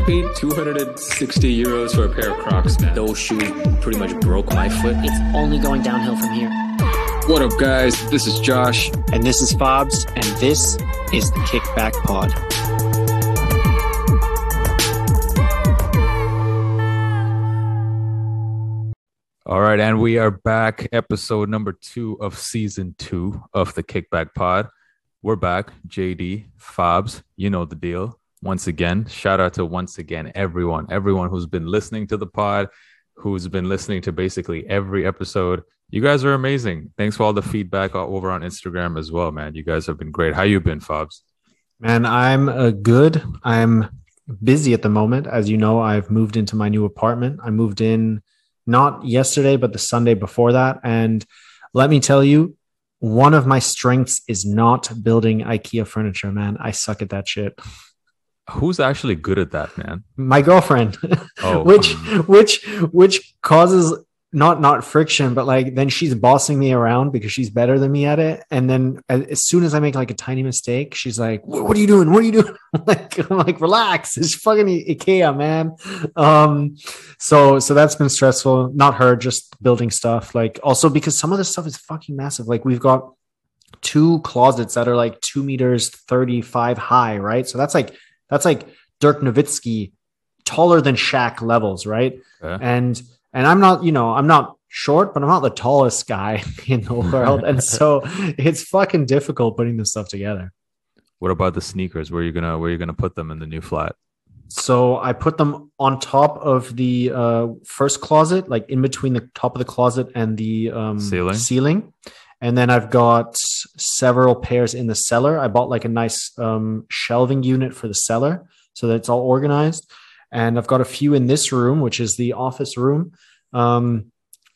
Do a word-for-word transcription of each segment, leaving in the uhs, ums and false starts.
paid two hundred sixty euros for a pair of Crocs, man. Those shoes pretty much broke my foot. It's only going downhill from here. What up, guys? This is Josh. And this is Fobs, and this is the Kickback Pod. All right, and we are back. Episode number two of season two of the Kickback Pod. We're back. J D, Fobs, you know the deal. Once again, shout out to once again everyone, everyone who's been listening to the pod, who's been listening to basically every episode. You guys are amazing. Thanks for all the feedback over on Instagram as well, man. You guys have been great. How you been, Fobs? Man, I'm uh, good. I'm busy at the moment. As you know, I've moved into my new apartment. I moved in not yesterday, but the Sunday before that. And let me tell you, one of my strengths is not building IKEA furniture, man. I suck at that shit. Who's actually good at that, man? My girlfriend, oh, which, um... which, which causes not, not friction, but like, then she's bossing me around because she's better than me at it. And then as soon as I make like a tiny mistake, she's like, what are you doing? What are you doing? I'm like, I'm like, relax. It's fucking IKEA, man. Um, so, so that's been stressful. Not her, just building stuff. Like also because some of the stuff is fucking massive. Like we've got two closets that are like two meters, thirty-five high. Right. So that's like, That's like Dirk Nowitzki, taller than Shaq levels, right? Yeah. And and I'm not, you know, I'm not short, but I'm not the tallest guy in the world, and so it's fucking difficult putting this stuff together. What about the sneakers? Where are you gonna where are you gonna put them in the new flat? So I put them on top of the uh, first closet, like in between the top of the closet and the um, ceiling. ceiling. And then I've got several pairs in the cellar. I bought like a nice um, shelving unit for the cellar so that it's all organized. And I've got a few in this room, which is the office room. Um,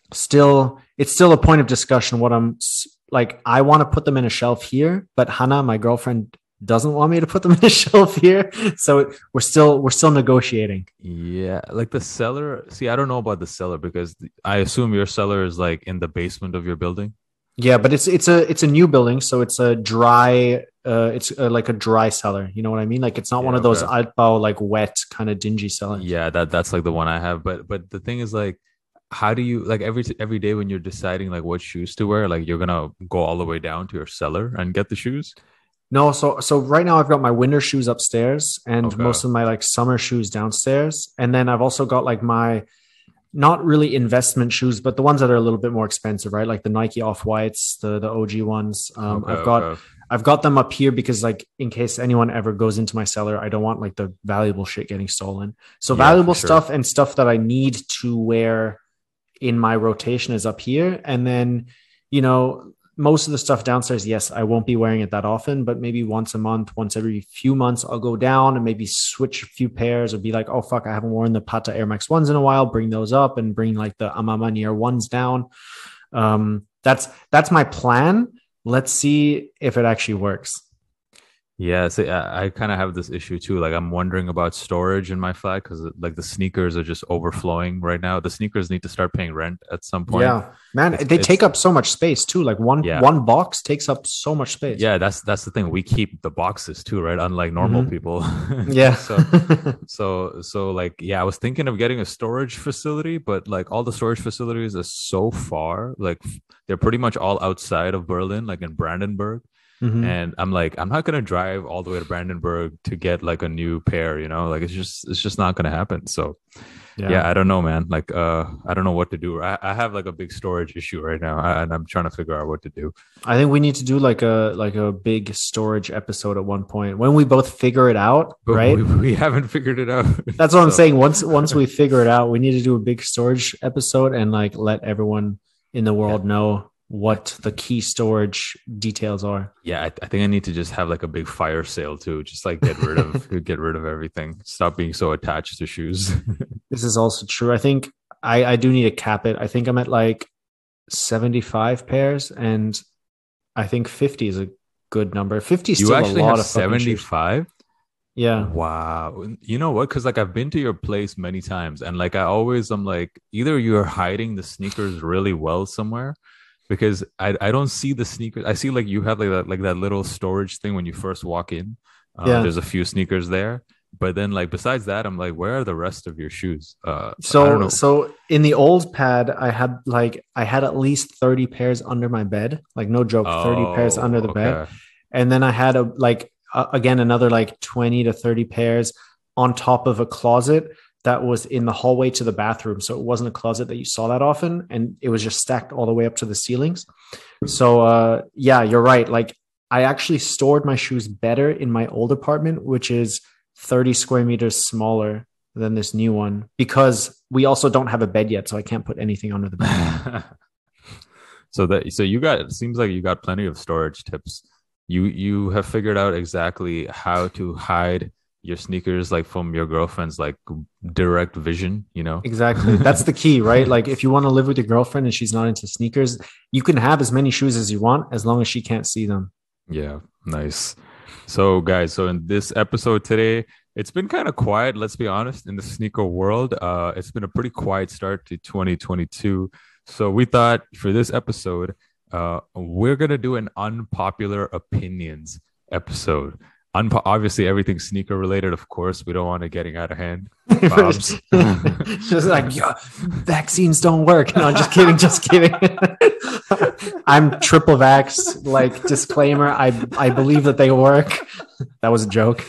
still, it's still a point of discussion what I'm like. I want to put them in a shelf here, but Hannah, my girlfriend, doesn't want me to put them in a shelf here. So we're still, we're still negotiating. Yeah. Like the cellar. See, I don't know about the cellar because I assume your cellar is like in the basement of your building. Yeah, but it's it's a it's a new building, so it's a dry, uh, it's a, like a dry cellar. You know what I mean? Like it's not yeah, one of those okay. Altbau like wet kind of dingy cellars. Yeah, that that's like the one I have. But but the thing is, like, how do you like every every day when you're deciding like what shoes to wear? Like you're gonna go all the way down to your cellar and get the shoes? No, so so right now I've got my winter shoes upstairs and okay. most of my like summer shoes downstairs, and then I've also got like my. Not really investment shoes, but the ones that are a little bit more expensive, right? Like the Nike Off-Whites, the the O G ones. Um, okay, I've got okay. I've got them up here because like in case anyone ever goes into my cellar, I don't want like the valuable shit getting stolen. So yeah, valuable sure. stuff and stuff that I need to wear in my rotation is up here. And then, you know, most of the stuff downstairs, yes, I won't be wearing it that often, but maybe once a month, once every few months, I'll go down and maybe switch a few pairs or be like, oh, fuck, I haven't worn the Pata Air Max ones in a while. Bring those up and bring like the Amama Nier ones down. Um, that's, that's my plan. Let's see if it actually works. Yeah, so I, I kind of have this issue too. Like I'm wondering about storage in my flat because like the sneakers are just overflowing right now. The sneakers need to start paying rent at some point. Yeah, man, it's, they it's, take up so much space too. Like one yeah. one box takes up so much space. Yeah, that's that's the thing. We keep the boxes too, right? Unlike normal mm-hmm. people. Yeah. so so so like yeah, I was thinking of getting a storage facility, but like all the storage facilities are so far. Like they're pretty much all outside of Berlin, like in Brandenburg. Mm-hmm. And I'm like, I'm not gonna drive all the way to Brandenburg to get like a new pair, you know, like it's just it's just not gonna happen. So yeah, yeah I don't know, man. Like uh I don't know what to do. I, I have like a big storage issue right now, and I'm trying to figure out what to do. I think we need to do like a like a big storage episode at one point when we both figure it out, but right? We, we haven't figured it out. That's what so. I'm saying. Once once we figure it out, we need to do a big storage episode and like let everyone in the world yeah. know what the key storage details are. Yeah, I, I think I need to just have like a big fire sale too. Just like get rid of get rid of everything. Stop being so attached to shoes. This is also true. I think I, I do need to cap it. I think I'm at like seventy-five pairs, and I think fifty is a good number. fifty is you still actually a lot have of seventy-five? Yeah. Wow. You know what? Because like I've been to your place many times, and like I always I'm like either you're hiding the sneakers really well somewhere. Because I, I don't see the sneakers. I see like you have like that like that little storage thing when you first walk in. Uh, yeah. There's a few sneakers there, But then, like, besides that, I'm like, where are the rest of your shoes? Uh, I don't So know. so in the old pad, I had like I had at least thirty pairs under my bed, like no joke, thirty pairs under Oh, the bed. okay. And then I had a like uh, again another like twenty to thirty pairs on top of a closet that was in the hallway to the bathroom. So it wasn't a closet that you saw that often, and it was just stacked all the way up to the ceilings. So uh yeah, you're right. Like I actually stored my shoes better in my old apartment, which is thirty square meters smaller than this new one, because we also don't have a bed yet, so I can't put anything under the bed. So that so you got it seems like you got plenty of storage tips. You you have figured out exactly how to hide your sneakers like from your girlfriend's like direct vision, you know? Exactly. That's the key, right? Like if you want to live with your girlfriend and she's not into sneakers, you can have as many shoes as you want as long as she can't see them. Yeah, nice. So, guys, so in this episode today, it's been kind of quiet, let's be honest, in the sneaker world. Uh, it's been a pretty quiet start to twenty twenty-two. So, we thought for this episode, uh, we're going to do an unpopular opinions episode. Unpo- obviously, everything sneaker related, of course. We don't want it getting out of hand. Bobs. Just like, yeah, vaccines don't work. No, just kidding, just kidding. I'm triple vax. Like disclaimer, I I believe that they work. That was a joke.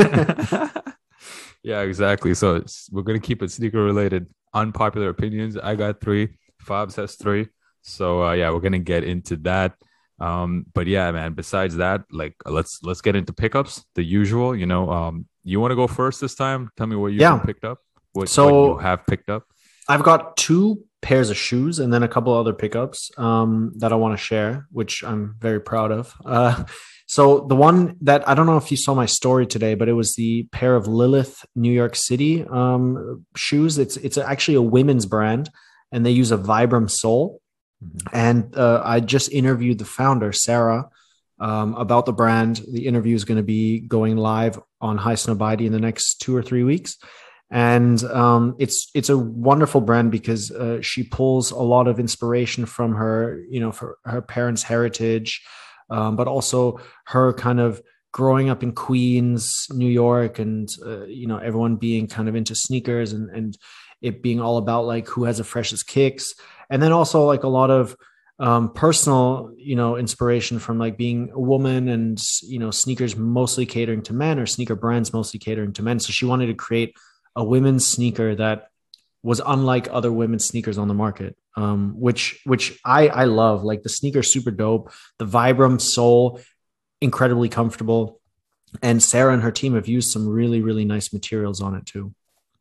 Yeah, exactly. So it's, we're gonna keep it sneaker related. Unpopular opinions. I got three. Fabs has three. So uh, yeah, we're gonna get into that. Um, but yeah, man. Besides that, like let's let's get into pickups. The usual, you know. Um, you want to go first this time? Tell me what you Yeah. picked up. What, So- what you have picked up. I've got two pairs of shoes and then a couple other pickups um, that I want to share, which I'm very proud of. Uh, so the one that I don't know if you saw my story today, but it was the pair of Lilith New York City um, shoes. It's it's actually a women's brand, and they use a Vibram sole. And uh, I just interviewed the founder, Sarah, um, about the brand. The interview is going to be going live on High Snobiety in the next two or three weeks. And um, it's it's a wonderful brand because uh, she pulls a lot of inspiration from her, you know, for her parents' heritage, um, but also her kind of growing up in Queens, New York, and uh, you know, everyone being kind of into sneakers and and it being all about like who has the freshest kicks, and then also like a lot of um, personal, you know, inspiration from like being a woman and you know, sneakers mostly catering to men or sneaker brands mostly catering to men. So she wanted to create a women's sneaker that was unlike other women's sneakers on the market, um, which which I I love. Like the sneaker, super dope. The Vibram sole, incredibly comfortable, and Sarah and her team have used some really really nice materials on it too.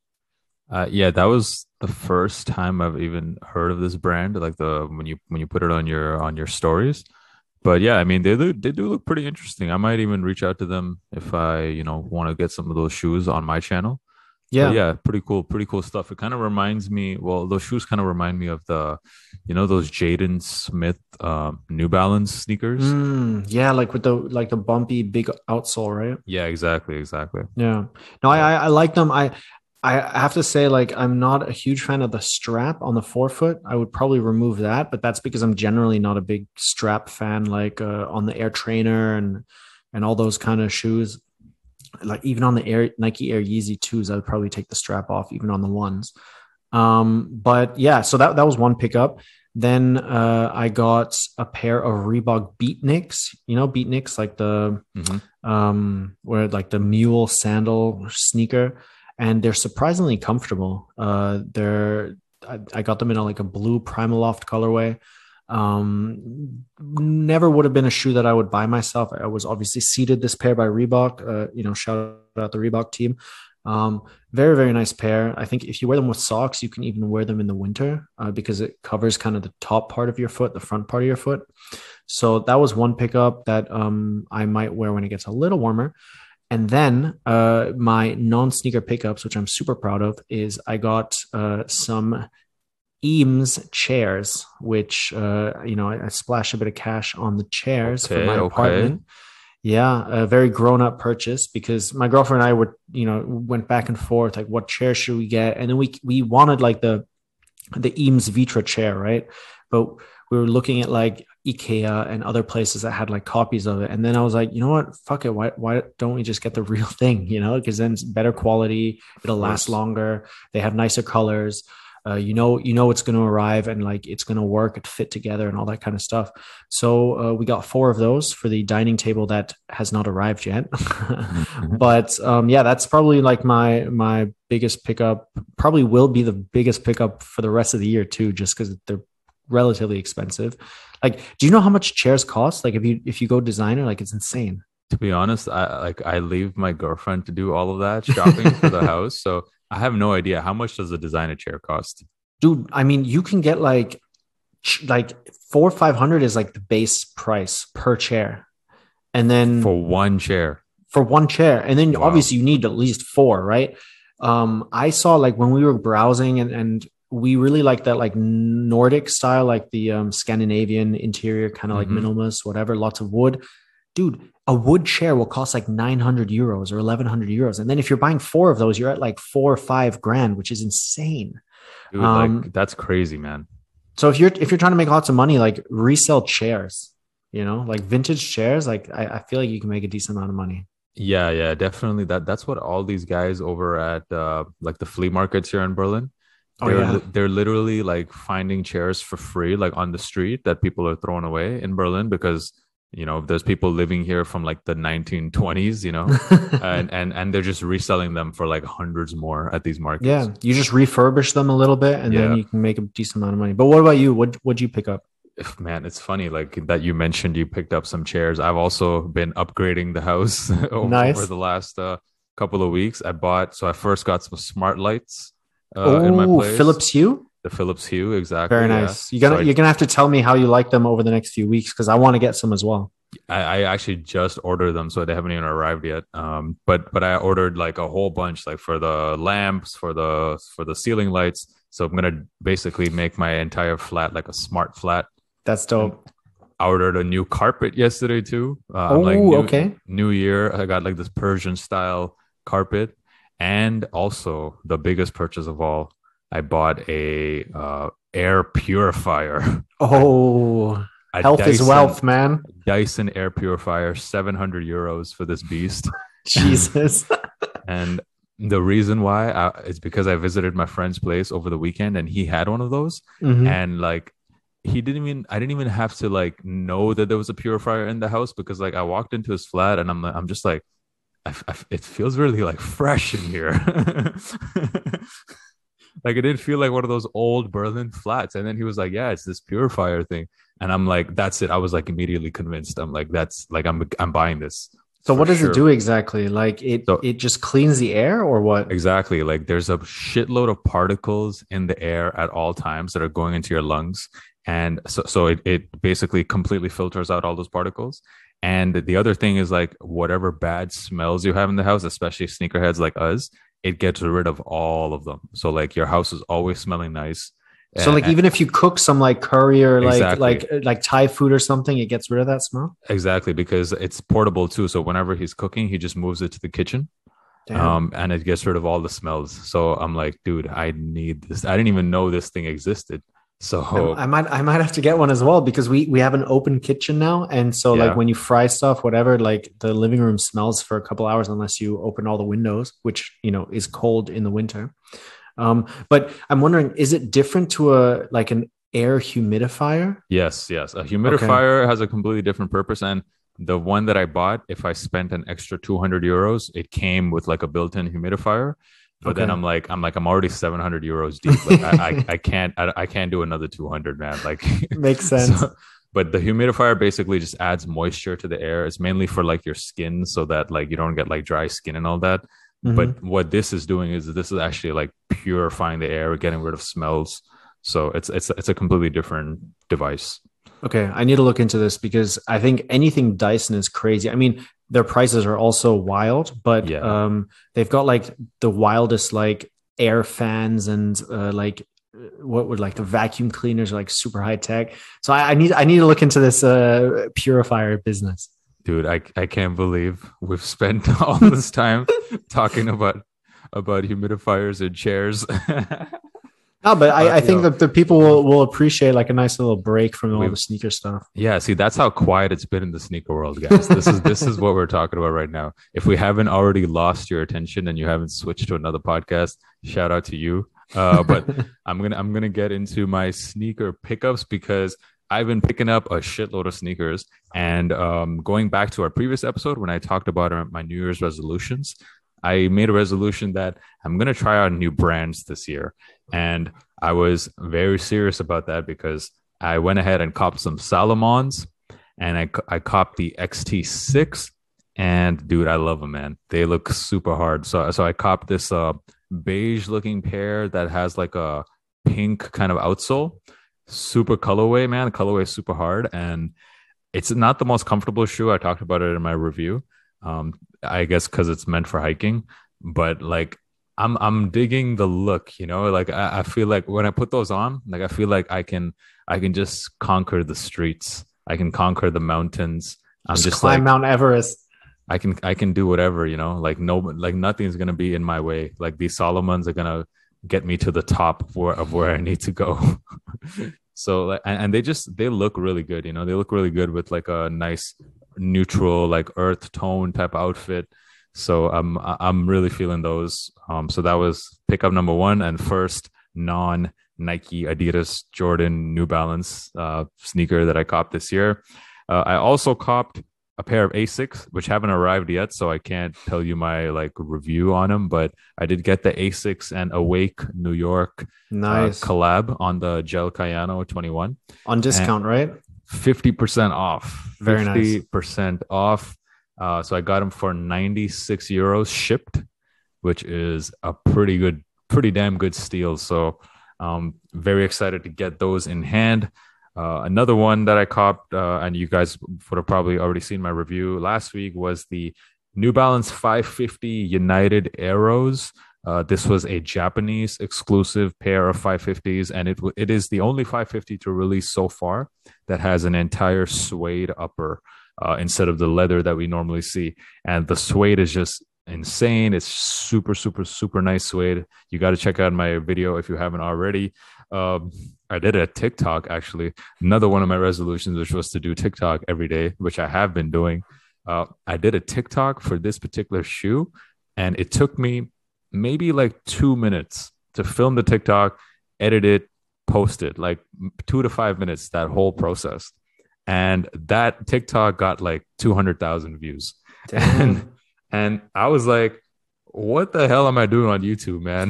Uh, yeah, that was the first time I've even heard of this brand. Like the when you when you put it on your on your stories. But yeah, I mean they do they do look pretty interesting. I might even reach out to them if I you know want to get some of those shoes on my channel. Yeah, But yeah, pretty cool, pretty cool stuff. It kind of reminds me. Well, those shoes kind of remind me of the, you know, those Jaden Smith um, New Balance sneakers. Mm, yeah, like with the like the bumpy big outsole, right? Yeah, exactly, exactly. Yeah. No, I I, I like them. I I have to say, like, I'm not a huge fan of the strap on the forefoot. I would probably remove that, but that's because I'm generally not a big strap fan, like uh, on the Air Trainer and and all those kind of shoes. Like even on the Air Nike Air Yeezy twos, I would probably take the strap off, even on the ones. Um, but yeah, so that that was one pickup. Then uh, I got a pair of Reebok Beatniks. You know, Beatniks, like the Mm-hmm. um, where like the mule sandal sneaker, and they're surprisingly comfortable. Uh, they're I, I got them in a, like a blue Primaloft colorway. Um, never would have been a shoe that I would buy myself. I was obviously seeded this pair by Reebok. Uh, you know, shout out the Reebok team. Um, very, very nice pair. I think if you wear them with socks, you can even wear them in the winter uh, because it covers kind of the top part of your foot, the front part of your foot. So that was one pickup that um, I might wear when it gets a little warmer. And then uh, my non-sneaker pickups, which I'm super proud of, is I got uh, some Eames chairs, which, uh, you know, I, I splashed a bit of cash on the chairs Okay, for my okay. apartment. Yeah, a very grown-up purchase because my girlfriend and I would, you know, went back and forth, like, what chair should we get? And then we we wanted like the the Eames Vitra chair, right? But we were looking at like IKEA and other places that had like copies of it. And then I was like, you know what? Fuck it. Why, why don't we just get the real thing? You know, because then it's better quality. It'll last longer. They have nicer colors. Uh, you know, you know it's going to arrive and like it's going to work, it fit together and all that kind of stuff. So uh, we got four of those for the dining table that has not arrived yet. But um, yeah, that's probably like my my biggest pickup. Probably will be the biggest pickup for the rest of the year too, just because they're relatively expensive. Like, do you know how much chairs cost? Like, if you if you go designer, like it's insane. To be honest, I like I leave my girlfriend to do all of that shopping for the house, so I have no idea how much does a designer chair cost. Dude, I mean, you can get like like four or five hundred is like the base price per chair, and then For one chair. for one chair, and then Wow. obviously you need at least four, right? Um, I saw like when we were browsing, and and we really like that like Nordic style, like the um, Scandinavian interior, kind of like Mhm. minimalist, whatever, lots of wood. Dude, a wood chair will cost like nine hundred euros or eleven hundred euros. And then if you're buying four of those, you're at like four or five grand, which is insane. Dude, Um, like that's crazy, man. So if you're, if you're trying to make lots of money, like resell chairs, you know, like vintage chairs, like I, I feel like you can make a decent amount of money. Yeah, yeah, definitely. That that's what all these guys over at uh like the flea markets here in Berlin. Oh, They're yeah. li- they're literally like finding chairs for free, like on the street that people are throwing away in Berlin because you know there's people living here from like the nineteen twenties, you know, and and and they're just reselling them for like hundreds more at these markets. Yeah. You just refurbish them a little bit and Yeah. then you can make a decent amount of money. But what about you? What, what'd you pick up? If- Man, it's funny like that you mentioned you picked up some chairs. I've also been upgrading the house over, Nice. over the last uh, couple of weeks. I bought so I first got some smart lights uh, in my Oh, place. Philips Hue. The Philips Hue, exactly. Very yeah. nice. You're gonna So I- you're gonna have to tell me how you like them over the next few weeks because I want to get some as well. I, I actually just ordered them, so they haven't even arrived yet. Um, but but I ordered like a whole bunch, like for the lamps, for the for the ceiling lights. So I'm gonna basically make my entire flat like a smart flat. That's dope. I ordered a new carpet yesterday too. Uh, I'm Oh, like, new, okay. New Year, I got like this Persian style carpet, and also the biggest purchase of all, I bought a uh, air purifier. Oh, A health is Dyson- wealth, man. Dyson air purifier, seven hundred euros for this beast. Jesus. And the reason why I, is because I visited my friend's place over the weekend and he had one of those. Mhm. And like, he didn't even, I didn't even have to like know that there was a purifier in the house because like I walked into his flat and I'm, I'm just like, I, I, it feels really like fresh in here. Like it didn't feel like one of those old Berlin flats. And then he was like, yeah, it's this purifier thing. And I'm like, that's it. I was like immediately convinced. I'm like, that's like, I'm, I'm buying this. So for what does sure. it do exactly? Like it So- it just cleans the air or what? Exactly. Like there's a shitload of particles in the air at all times that are going into your lungs. And so, so it, it basically completely filters out all those particles. And the other thing is like whatever bad smells you have in the house, especially sneakerheads like us, it gets rid of all of them. So like your house is always smelling nice. So like And- even if you cook some like curry or like Exactly. like like Thai food or something, it gets rid of that smell. Exactly, because it's portable too. So whenever he's cooking, he just moves it to the kitchen. Damn. Um, and it gets rid of all the smells. So I'm like, dude, I need this. I didn't even know this thing existed. So I, I might I might have to get one as well because we we have an open kitchen now, and so Yeah. like when you fry stuff, whatever, like the living room smells for a couple hours unless you open all the windows, which you know is cold in the winter. Um, but I'm wondering, is it different to a like an air humidifier? yes, yes, a humidifier has a completely different purpose. And the one that I bought, if I spent an extra two hundred euros, it came with like a built-in humidifier. But then Okay. I'm like, I'm like, I'm already seven hundred euros deep. Like, I, I, I can't, I, I can't do another two hundred, man. Like, Makes sense. So- but the humidifier basically just adds moisture to the air. It's mainly for like your skin so that like you don't get like dry skin and all that. Mhm. But what this is doing is this is actually like purifying the air, getting rid of smells. So it's it's it's a completely different device. Okay, I need to look into this because I think anything Dyson is crazy. I mean, their prices are also wild, but Yeah. um, they've got like the wildest like air fans and uh, like what would like the vacuum cleaners are like super high tech. So I, I need I need to look into this uh, purifier business. Dude, I I can't believe we've spent all this time talking about about humidifiers and chairs. No, but I, Uh, I think yo, that the people will, will appreciate like a nice little break from all we the sneaker stuff. Yeah, see, that's how quiet it's been in the sneaker world, guys. This is this is what we're talking about right now. If we haven't already lost your attention and you haven't switched to another podcast, shout out to you. Uh, but I'm gonna I'm gonna get into my sneaker pickups because I've been picking up a shitload of sneakers. And um, going back to our previous episode when I talked about our, my New Year's resolutions, I made a resolution that I'm gonna try out new brands this year, and I was very serious about that because I went ahead and copped some Salomons, and I I copped the X T six, and dude, I love them, man. They look super hard. So so I copped this uh beige looking pair that has like a pink kind of outsole, super colorway, man. The colorway is super hard, and it's not the most comfortable shoe. I talked about it in my review. Um, I guess because it's meant for hiking, but like I'm I'm digging the look, you know, like I, I feel like when I put those on, like I feel like I can I can just conquer the streets. I can conquer the mountains. I'm Just, just climb like Mount Everest. I can I can do whatever, you know, like no like nothing's gonna be in my way. Like these Solomons are gonna get me to the top of where of where I need to go. So like and, and they just they look really good, you know, they look really good with like a nice neutral like earth tone type outfit. So I'm I'm really feeling those. Um, so that was pickup number one and first non Nike, Adidas, Jordan, New Balance uh, sneaker that I copped this year. Uh, I also copped a pair of Asics, which haven't arrived yet, so I can't tell you my like review on them. But I did get the Asics and Awake New York Nice. uh, collab on the Gel Cayano twenty-one. On discount, right? fifty percent off. Very nice. fifty percent off. Uh, so I got them for ninety-six euros shipped, which is a pretty good, pretty damn good steal. So um, very excited to get those in hand. Uh, another one that I copped, uh, and you guys would have probably already seen my review last week, was the New Balance five fifty United Arrows. Uh, this was a Japanese exclusive pair of five fifties, and it it is the only five fifty to release so far that has an entire suede upper uh, instead of the leather that we normally see. And the suede is just insane. It's super, super, super nice suede. You got to check out my video if you haven't already. Um, I did a TikTok, actually. Another one of my resolutions, which was to do TikTok every day, which I have been doing. Uh, I did a TikTok for this particular shoe, and it took me maybe like two minutes to film the TikTok, edit it, post it, like two to five minutes, that whole process. And that TikTok got like two hundred thousand views. And, and I was like, what the hell am I doing on YouTube, man?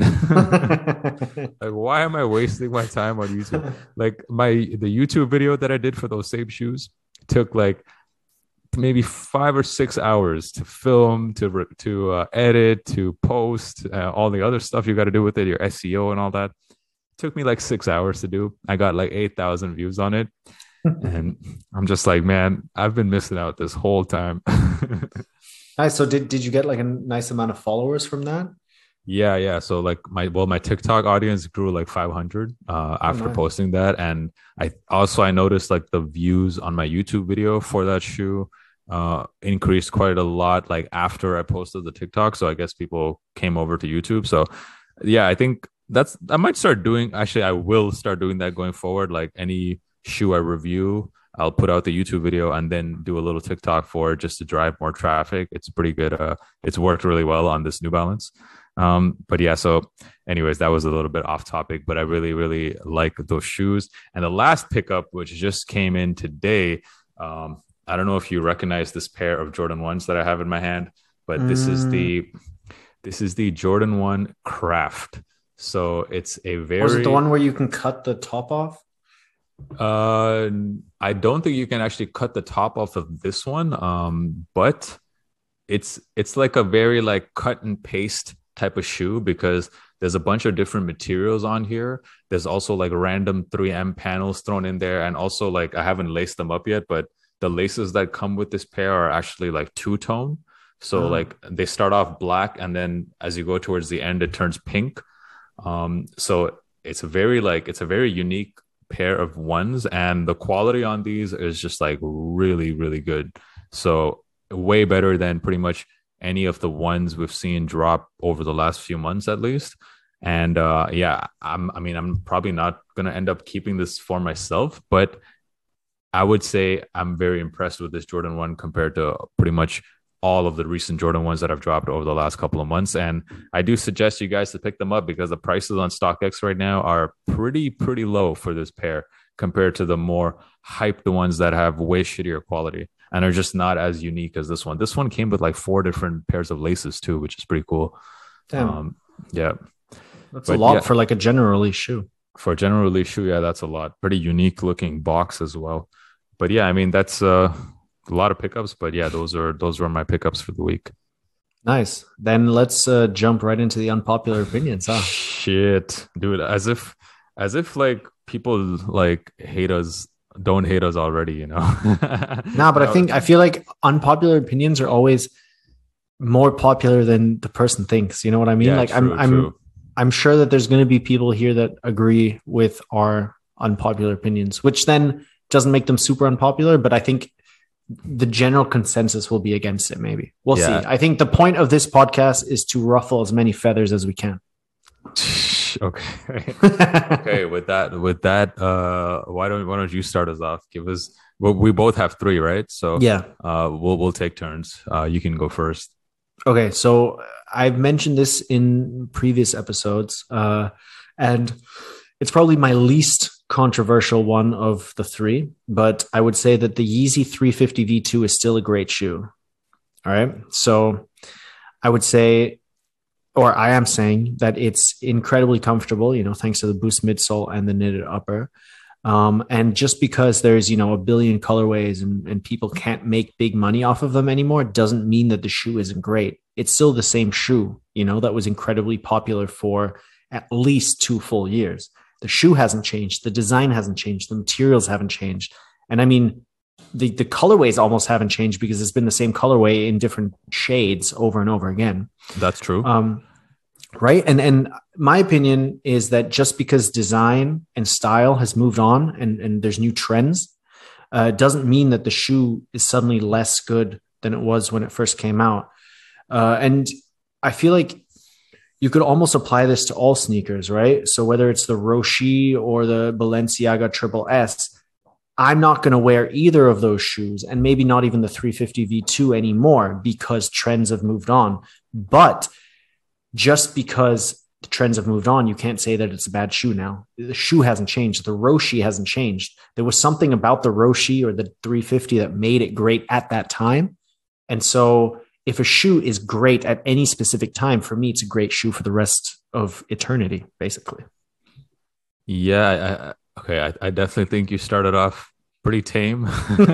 Like, why am I wasting my time on YouTube? Like my, the YouTube video that I did for those same shoes took like maybe five or six hours to film, to to uh, edit, to post, uh, all the other stuff you got to do with it, your S E O and all that. It took me like six hours to do. I got like eight thousand views on it. And I'm just like, man, I've been missing out this whole time. Nice. So did, did you get like a nice amount of followers from that? Yeah, yeah. So like my well, my TikTok audience grew like five hundred uh, after oh, nice. posting that, and I also I noticed like the views on my YouTube video for that shoe uh, increased quite a lot. Like after I posted the TikTok, so I guess people came over to YouTube. So yeah, I think that's I might start doing. Actually, I will start doing that going forward. Like any shoe I review, I'll put out the YouTube video and then do a little TikTok for it just to drive more traffic. It's pretty good. Uh, it's worked really well on this New Balance. Um, but yeah, so anyways, that was a little bit off topic, but I really, really like those shoes. And the last pickup, which just came in today, um, I don't know if you recognize this pair of Jordan ones that I have in my hand, but this mm. is the, this is the Jordan one Craft. So it's a very, was it the one where you can cut the top off? Uh, I don't think you can actually cut the top off of this one. Um, but it's it's like a very like cut and paste type of shoe because there's a bunch of different materials on here. There's also like random three M panels thrown in there, and also like I haven't laced them up yet, but the laces that come with this pair are actually like two tone. So oh. like they start off black, and then as you go towards the end, it turns pink. Um, so it's a very like it's a very unique pair of ones, and the quality on these is just like really, really good. So way better than pretty much any of the ones we've seen drop over the last few months, at least. And uh, yeah, I'm. I mean, I'm probably not gonna end up keeping this for myself, but I would say I'm very impressed with this Jordan one compared to pretty much all of the recent Jordan ones that have dropped over the last couple of months. And I do suggest you guys to pick them up because the prices on StockX right now are pretty, pretty low for this pair compared to the more hyped ones that have way shittier quality and are just not as unique as this one. This one came with like four different pairs of laces too, which is pretty cool. Damn. Um, yeah. That's But a lot yeah. for like a general release shoe. For a general release shoe, yeah, that's a lot. Pretty unique looking box as well. But yeah, I mean, that's uh, a lot of pickups. But yeah, those are those were my pickups for the week. Nice. Then let's uh, jump right into the unpopular opinions, huh? Shit, dude, as if as if like people like hate us, don't hate us already, you know? Nah, but I think I feel like unpopular opinions are always more popular than the person thinks. You know what I mean? Yeah, like true, I'm I'm true. I'm sure that there's going to be people here that agree with our unpopular opinions, which then doesn't make them super unpopular. But I think the general consensus will be against it. Maybe we'll Yeah. see. I think the point of this podcast is to ruffle as many feathers as we can. Okay. Okay, with that, with that, uh, why don't why don't you start us off? Give us. Well, we both have three, right? So Yeah. uh, we'll we'll take turns. Uh, you can go first. Okay, so I've mentioned this in previous episodes, uh, and it's probably my least controversial one of the three, but I would say that the Yeezy three fifty V two is still a great shoe. All right, so I would say, or I am saying that it's incredibly comfortable, you know, thanks to the Boost midsole and the knitted upper. Um, and just because there's, you know, a billion colorways and, and people can't make big money off of them anymore, doesn't mean that the shoe isn't great. It's still the same shoe, you know, that was incredibly popular for at least two full years. The shoe hasn't changed. The design hasn't changed. The materials haven't changed. And I mean, the, the colorways almost haven't changed because it's been the same colorway in different shades over and over again. That's true. Um, right. And, and my opinion is that just because design and style has moved on and, and there's new trends, uh, doesn't mean that the shoe is suddenly less good than it was when it first came out. Uh, and I feel like you could almost apply this to all sneakers, right? So whether it's the Roshe or the Balenciaga Triple S, I'm not going to wear either of those shoes and maybe not even the three fifty V two anymore because trends have moved on. But just because the trends have moved on, you can't say that it's a bad shoe now. The shoe hasn't changed. The Roshe hasn't changed. There was something about the Roshe or the three fifty that made it great at that time. And so if a shoe is great at any specific time, for me, it's a great shoe for the rest of eternity, basically. Yeah. I, I, okay. I, I definitely think you started off pretty tame.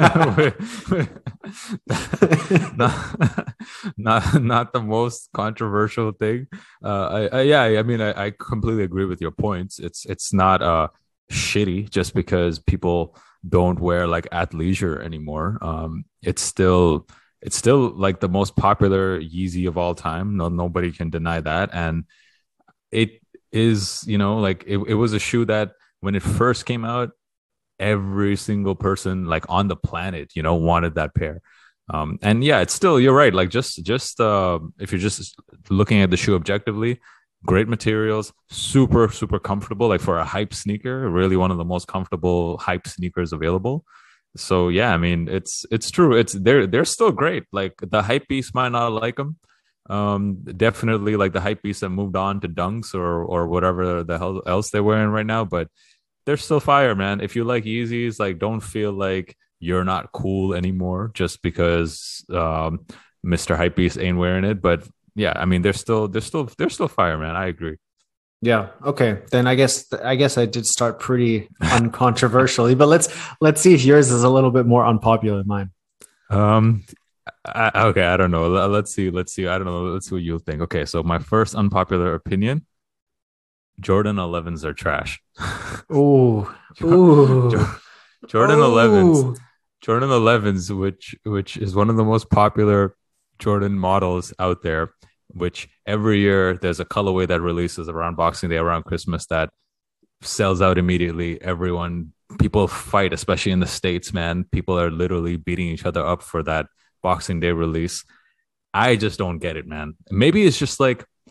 not, not, not the most controversial thing. Uh, I, I, yeah, I mean, I, I completely agree with your points. It's, it's not uh, shitty just because people don't wear like athleisure anymore. Um, it's still, it's still like the most popular Yeezy of all time. No, nobody can deny that. And it is, you know, like it, it was a shoe that when it first came out, every single person like on the planet, you know, wanted that pair. Um, and yeah, it's still, you're right. Like just, just uh, if you're just looking at the shoe objectively, great materials, super, super comfortable. Like for a hype sneaker, really one of the most comfortable hype sneakers available. So yeah, I mean, it's it's true. It's they're they're still great. Like the hype beast might not like them. Um, definitely like the hype beast that moved on to Dunks or or whatever the hell else they're wearing right now. But they're still fire, man. If you like Yeezys, like don't feel like you're not cool anymore just because um, Mister Hypebeast ain't wearing it. But yeah, I mean, they're still they're still they're still fire, man. I agree. Yeah. Okay. Then I guess I guess I did start pretty uncontroversially, but let's let's see if yours is a little bit more unpopular than mine. Um. I, okay. I don't know. Let's see. Let's see. I don't know. Let's see what you think. Okay. So my first unpopular opinion: Jordan elevens are trash. Ooh. Ooh. Jordan Ooh. elevens. Jordan elevens, which which is one of the most popular Jordan models out there, which every year there's a colorway that releases around Boxing Day, around Christmas, that sells out immediately. Everyone, people fight, especially in the States, man. People are literally beating each other up for that Boxing Day release. I just don't get it, man. Maybe it's just like,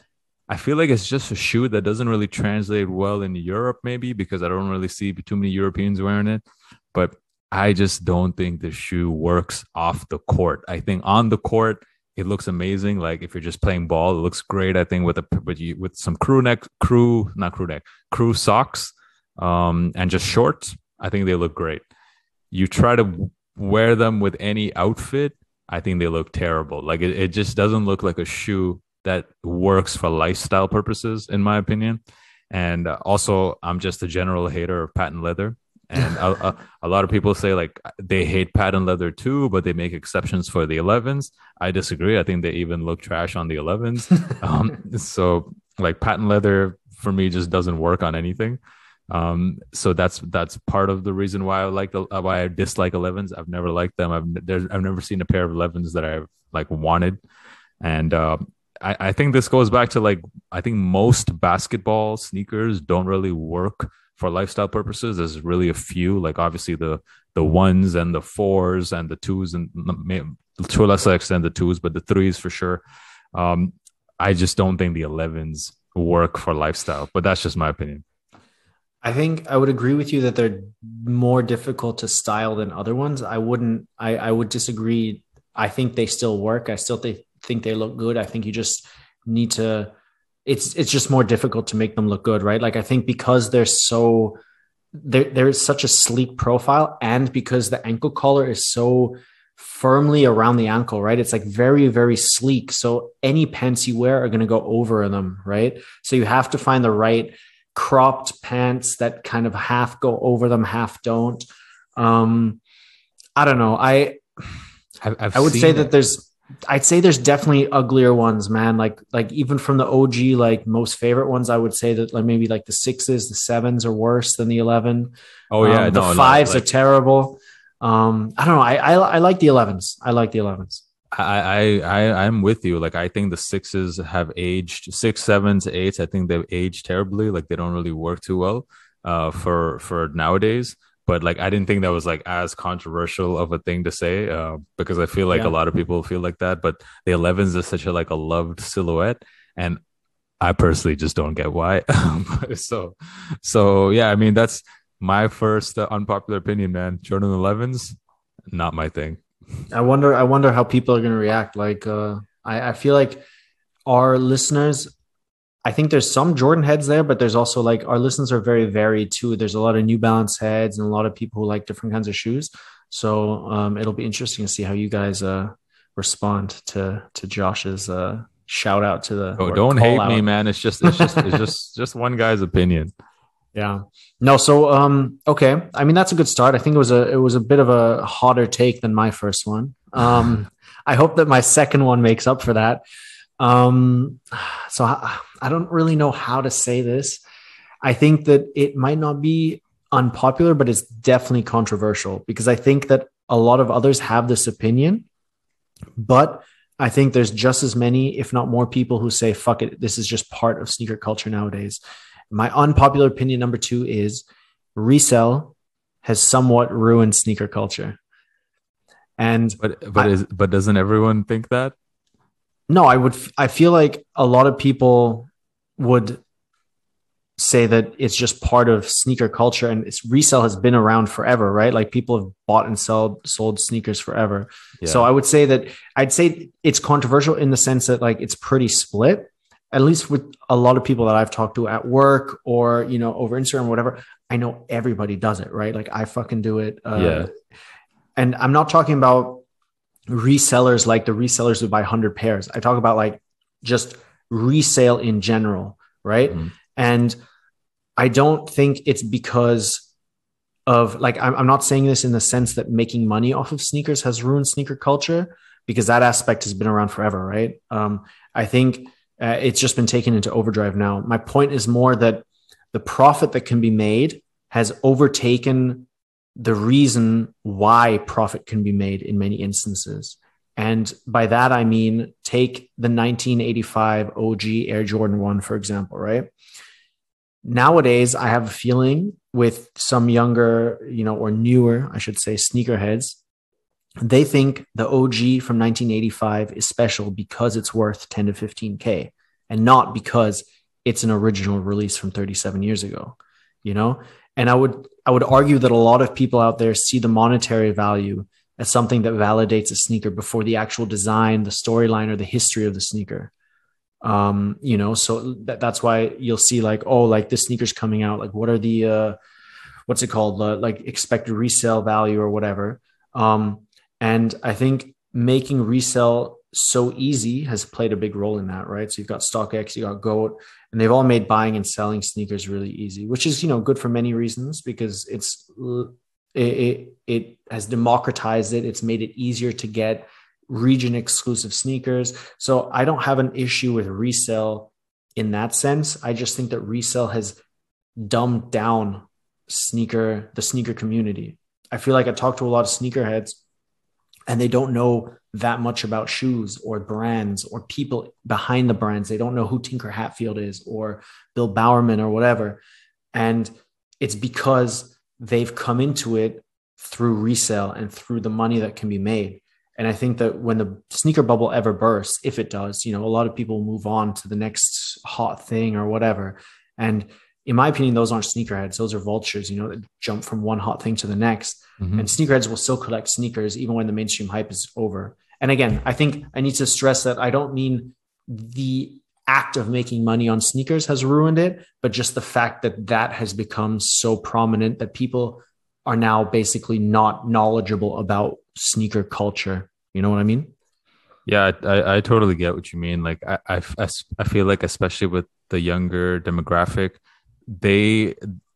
I feel like it's just a shoe that doesn't really translate well in Europe, maybe because I don't really see too many Europeans wearing it. But I just don't think the shoe works off the court. I think on the court, it looks amazing. Like if you're just playing ball, it looks great. I think with a with, you, with some crew neck, crew not crew neck, crew socks, um, and just shorts, I think they look great. You try to wear them with any outfit, I think they look terrible. Like it, it just doesn't look like a shoe that works for lifestyle purposes, in my opinion. And uh, also, I'm just a general hater of patent leather. And a, a, a lot of people say like they hate patent leather too, but they make exceptions for the elevens. I disagree. I think they even look trash on the elevens. um, so like patent leather for me just doesn't work on anything. Um, so that's that's part of the reason why I like the why I dislike elevens. I've never liked them. I've there's, I've never seen a pair of elevens that I've like wanted. And uh, I, I think this goes back to like I think most basketball sneakers don't really work for lifestyle purposes. There's really a few, like obviously the the ones and the fours and the twos, and to a lesser extent the twos, but the threes for sure. Um, I just don't think the elevens work for lifestyle, but that's just my opinion. I think I would agree with you that they're more difficult to style than other ones. I wouldn't, I, I would disagree. I think they still work. I still th- think they look good. I think you just need to, it's, it's just more difficult to make them look good, right? Like, I think because they're so, there, there's such a sleek profile, and because the ankle collar is so firmly around the ankle, right? It's like very, very sleek. So any pants you wear are going to go over them, right? So you have to find the right cropped pants that kind of half go over them, half don't. Um, I don't know. I I've, I've I would say it. that there's, I'd say there's definitely uglier ones, man. Like, like even from the O G, like most favorite ones, I would say that like maybe like the sixes, the sevens are worse than the eleven. Oh yeah, um, the no, fives like, are terrible. Um, I don't know. I, I I like the elevens. I like the elevens. I, I, I, I'm with you. Like, I think the sixes have aged, six, sevens, eights. I think they've aged terribly. Like, they don't really work too well uh, for for nowadays. But like, I didn't think that was like as controversial of a thing to say uh, because I feel like Yeah. a lot of people feel like that. But the elevens is such a like a loved silhouette, and I personally just don't get why. so, so yeah. I mean, that's my first uh, unpopular opinion, man. Jordan elevens, not my thing. I wonder, I wonder how people are going to react. Like, uh, I, I feel like our listeners, I think there's some Jordan heads there, but there's also like our listeners are very varied too. There's a lot of New Balance heads and a lot of people who like different kinds of shoes. So um, it'll be interesting to see how you guys uh, respond to to Josh's uh, shout out to the. Oh, don't hate out. me, man. It's just, it's just, it's just, just one guy's opinion. Yeah. No, so um okay. I mean, that's a good start. I think it was a it was a bit of a hotter take than my first one. Um I hope that my second one makes up for that. Um so I, I don't really know how to say this. I think that it might not be unpopular, but it's definitely controversial because I think that a lot of others have this opinion, but I think there's just as many, if not more people who say, fuck it, this is just part of sneaker culture nowadays. My unpopular opinion number two is resell has somewhat ruined sneaker culture. And but but I, is but doesn't everyone think that? No, I would. I feel like a lot of people would say that it's just part of sneaker culture, and it's resell has been around forever, right? Like people have bought and sold sold sneakers forever. Yeah. So I would say that I'd say it's controversial in the sense that like it's pretty split. At least with a lot of people that I've talked to at work or, you know, over Instagram or whatever, I know everybody does it, right? Like I fucking do it. Uh, yeah. And I'm not talking about resellers like the resellers who buy one hundred pairs. I talk about like just resale in general, right? Mm-hmm. And I don't think it's because of like, I'm, I'm not saying this in the sense that making money off of sneakers has ruined sneaker culture, because that aspect has been around forever, right? Um, I think Uh, it's just been taken into overdrive now. My point is more that the profit that can be made has overtaken the reason why profit can be made in many instances. And by that, I mean, take the nineteen eighty-five O G Air Jordan one, for example, right? Nowadays, I have a feeling with some younger, you know, or newer, I should say, sneakerheads, they think the O G from nineteen eighty-five is special because it's worth ten to fifteen K. and not because it's an original release from thirty-seven years ago, you know? And I would, I would argue that a lot of people out there see the monetary value as something that validates a sneaker before the actual design, the storyline, or the history of the sneaker. Um, you know, so that, that's why you'll see like, oh, like this sneaker's coming out. Like, what are the, uh, what's it called? Uh, like expected resale value or whatever. Um, and I think making resale so easy has played a big role in that, right? So you've got StockX, you got GOAT, and they've all made buying and selling sneakers really easy, which is, you know, good for many reasons because it's, it, it, it has democratized it. It's made it easier to get region exclusive sneakers. So I don't have an issue with resale in that sense. I just think that resale has dumbed down sneaker, the sneaker community. I feel like I talk to a lot of sneakerheads and they don't know that much about shoes or brands or people behind the brands. They don't know who Tinker Hatfield is or Bill Bowerman or whatever. And it's because they've come into it through resale and through the money that can be made. And I think that when the sneaker bubble ever bursts, if it does, you know, a lot of people move on to the next hot thing or whatever. And in my opinion, those aren't sneakerheads. Those are vultures, you know, that jump from one hot thing to the next. Mm-hmm. And sneakerheads will still collect sneakers even when the mainstream hype is over. And again, I think I need to stress that I don't mean the act of making money on sneakers has ruined it, but just the fact that that has become so prominent that people are now basically not knowledgeable about sneaker culture. You know what I mean? Yeah, I, I totally get what you mean. Like, I, I, I feel like, especially with the younger demographic, they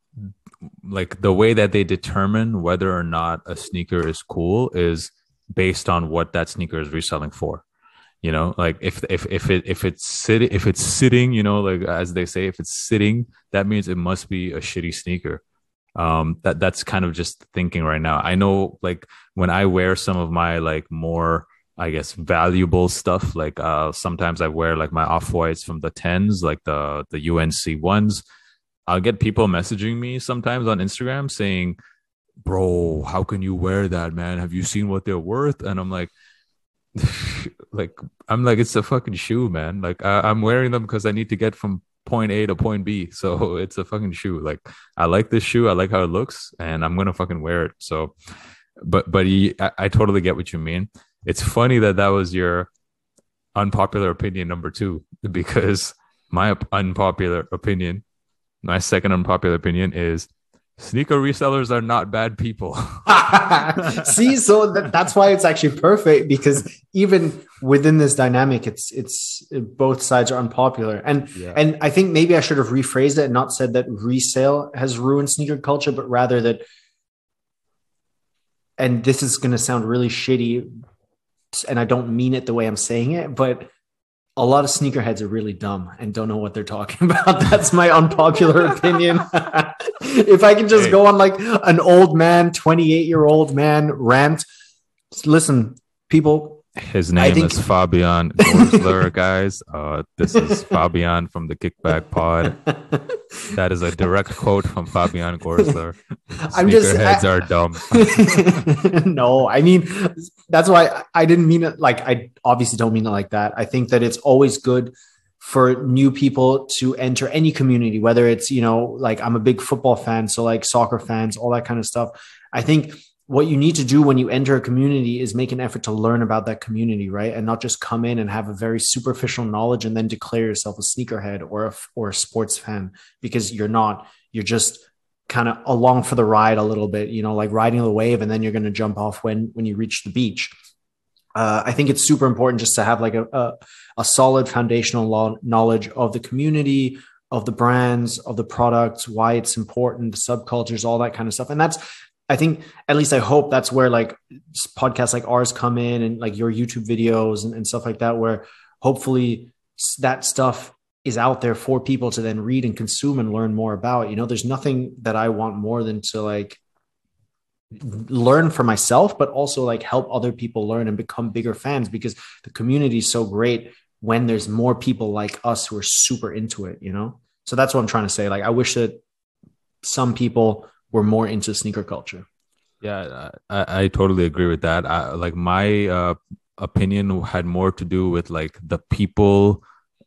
like the way that they determine whether or not a sneaker is cool is based on what that sneaker is reselling for. You know, like if if if it if it's sitting if it's sitting, you know, like as they say, if it's sitting, that means it must be a shitty sneaker. Um, that that's kind of just thinking right now. I know, like when I wear some of my like more, I guess, valuable stuff, like uh, sometimes I wear like my Off-Whites from the tens, like the the U N C ones. I'll get people messaging me sometimes on Instagram saying, "Bro, how can you wear that, man? Have you seen what they're worth?" And I'm like, like I'm like, it's a fucking shoe, man. Like I, I'm wearing them because I need to get from point A to point B. So it's a fucking shoe. Like I like this shoe. I like how it looks, and I'm gonna fucking wear it. So, but but he, I, I totally get what you mean. It's funny that that was your unpopular opinion number two, because my unpopular opinion, my second unpopular opinion is sneaker resellers are not bad people. See, so th- that's why it's actually perfect, because even within this dynamic, it's it's both sides are unpopular. And yeah. and I think maybe I should have rephrased it and not said that resale has ruined sneaker culture, but rather that, and this is going to sound really shitty, and I don't mean it the way I'm saying it, but a lot of sneakerheads are really dumb and don't know what they're talking about. That's my unpopular opinion. If I can just hey. go on like an old man, twenty-eight year old man rant, listen, people. His name think... is Fabian Gorsler, guys. Uh, this is Fabian from the Kickback Pod. That is a direct quote from Fabian Gorsler. I'm just Sneakerheads I... are dumb. No, I mean, that's why I didn't mean it. Like, I obviously don't mean it like that. I think that it's always good for new people to enter any community, whether it's, you know, like I'm a big football fan, so like soccer fans, all that kind of stuff. I think what you need to do when you enter a community is make an effort to learn about that community, right? And not just come in and have a very superficial knowledge and then declare yourself a sneakerhead or a, or a sports fan, because you're not. You're just kind of along for the ride a little bit, you know, like riding the wave, and then you're going to jump off when, when you reach the beach. Uh, I think it's super important just to have like a, a, a solid foundational law, knowledge of the community, of the brands, of the products, why it's important, the subcultures, all that kind of stuff. And that's, I think, at least I hope that's where like podcasts like ours come in, and like your YouTube videos and, and stuff like that, where hopefully that stuff is out there for people to then read and consume and learn more about. You know, there's nothing that I want more than to like learn for myself, but also like help other people learn and become bigger fans, because the community is so great when there's more people like us who are super into it, you know? So that's what I'm trying to say. Like, I wish that some people were more into sneaker culture. Yeah, I, I totally agree with that. I, like my uh, opinion had more to do with like the people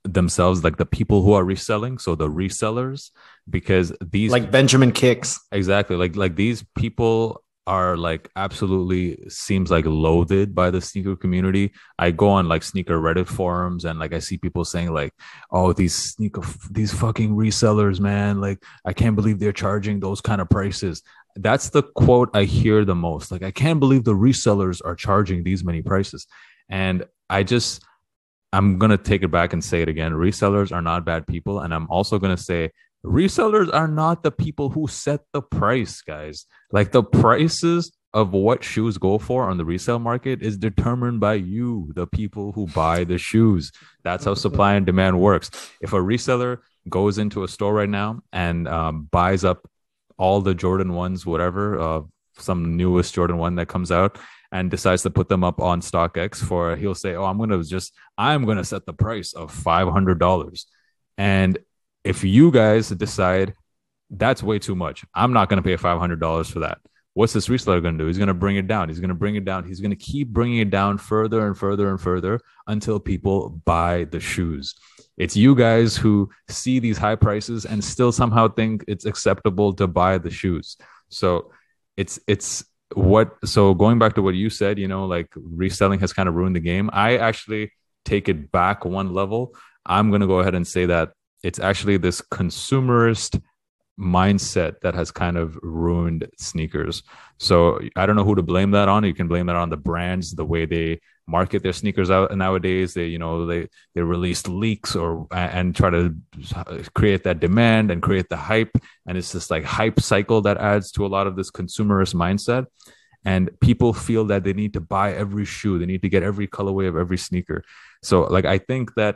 themselves, like the people who are reselling, so the resellers, because these Like Benjamin Kicks. exactly like like these people are like absolutely seems like loathed by the sneaker community. I go on like sneaker Reddit forums and like I see people saying like, oh, these sneaker these fucking resellers, man, like I can't believe they're charging those kind of prices. That's the quote I hear the most. Like, I can't believe the resellers are charging these many prices. And I just I'm gonna take it back and say it again. Resellers are not bad people. And I'm also gonna say resellers are not the people who set the price, guys. Like, the prices of what shoes go for on the resale market is determined by you, the people who buy the shoes. That's how supply and demand works. If a reseller goes into a store right now and um, buys up all the Jordan ones, whatever, uh, some newest Jordan one that comes out, and decides to put them up on StockX for, he'll say, oh, I'm going to just, I'm going to set the price of five hundred dollars. And if you guys decide that's way too much, I'm not going to pay five hundred dollars for that. What's this reseller going to do? He's going to bring it down. He's going to bring it down. He's going to keep bringing it down further and further and further until people buy the shoes. It's you guys who see these high prices and still somehow think it's acceptable to buy the shoes. So it's, it's what, so going back to what you said, you know, like reselling has kind of ruined the game. I actually take it back one level. I'm going to go ahead and say that it's actually this consumerist mindset that has kind of ruined sneakers. So I don't know who to blame that on. You can blame that on the brands, the way they market their sneakers out nowadays. They, you know, they they release leaks or and try to create that demand and create the hype. And it's this like hype cycle that adds to a lot of this consumerist mindset. And people feel that they need to buy every shoe. They need to get every colorway of every sneaker. So like, I think that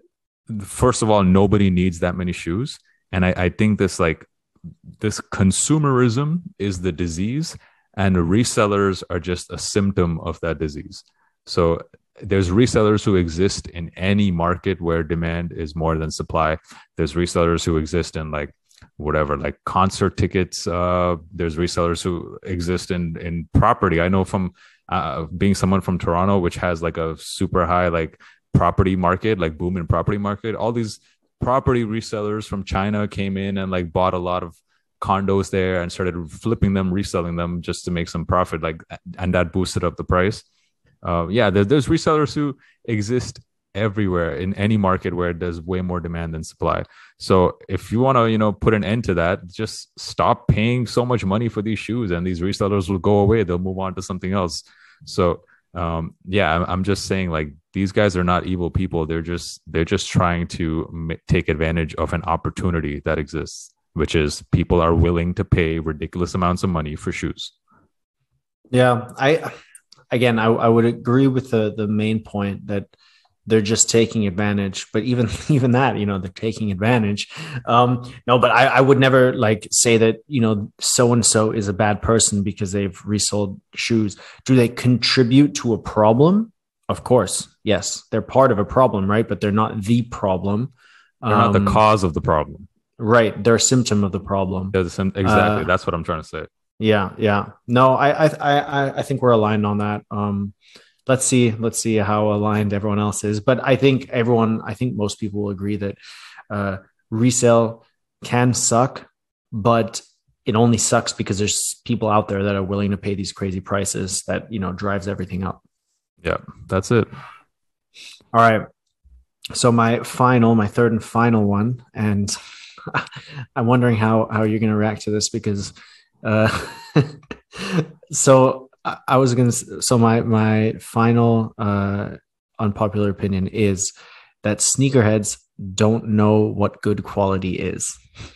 first of all, nobody needs that many shoes. And I, I think this like this consumerism is the disease, and resellers are just a symptom of that disease. So there's resellers who exist in any market where demand is more than supply. There's resellers who exist in like whatever, like concert tickets. Uh, there's resellers who exist in in property. I know from uh, being someone from Toronto, which has like a super high like property market, like boom in property market. All these property resellers from China came in and like bought a lot of condos there and started flipping them, reselling them just to make some profit. Like, and that boosted up the price. Uh, yeah, there, there's resellers who exist everywhere in any market where there's way more demand than supply. So if you want to, you know, put an end to that, just stop paying so much money for these shoes, and these resellers will go away. They'll move on to something else. So um, yeah, I'm just saying, like, these guys are not evil people. They're just they're just trying to m- take advantage of an opportunity that exists, which is people are willing to pay ridiculous amounts of money for shoes. Yeah, I again, I, I would agree with the the main point that they're just taking advantage. But even even that, you know, they're taking advantage. Um, no, but I, I would never like say that, you know, so and so is a bad person because they've resold shoes. Do they contribute to a problem? Of course, yes, they're part of a problem, right? But they're not the problem. They're um, not the cause of the problem. Right. They're a symptom of the problem. They're the sim- exactly. Uh, That's what I'm trying to say. Yeah. Yeah. No, I, I, I, I think we're aligned on that. Um, let's see, let's see how aligned everyone else is. But I think everyone, I think most people will agree that uh, resale can suck, but it only sucks because there's people out there that are willing to pay these crazy prices that, you know, drives everything up. Yeah, that's it. All right. So my final, my third and final one, and I'm wondering how, how you're going to react to this because, uh, so I, I was going to, so my, my final, uh, unpopular opinion is that sneakerheads don't know what good quality is.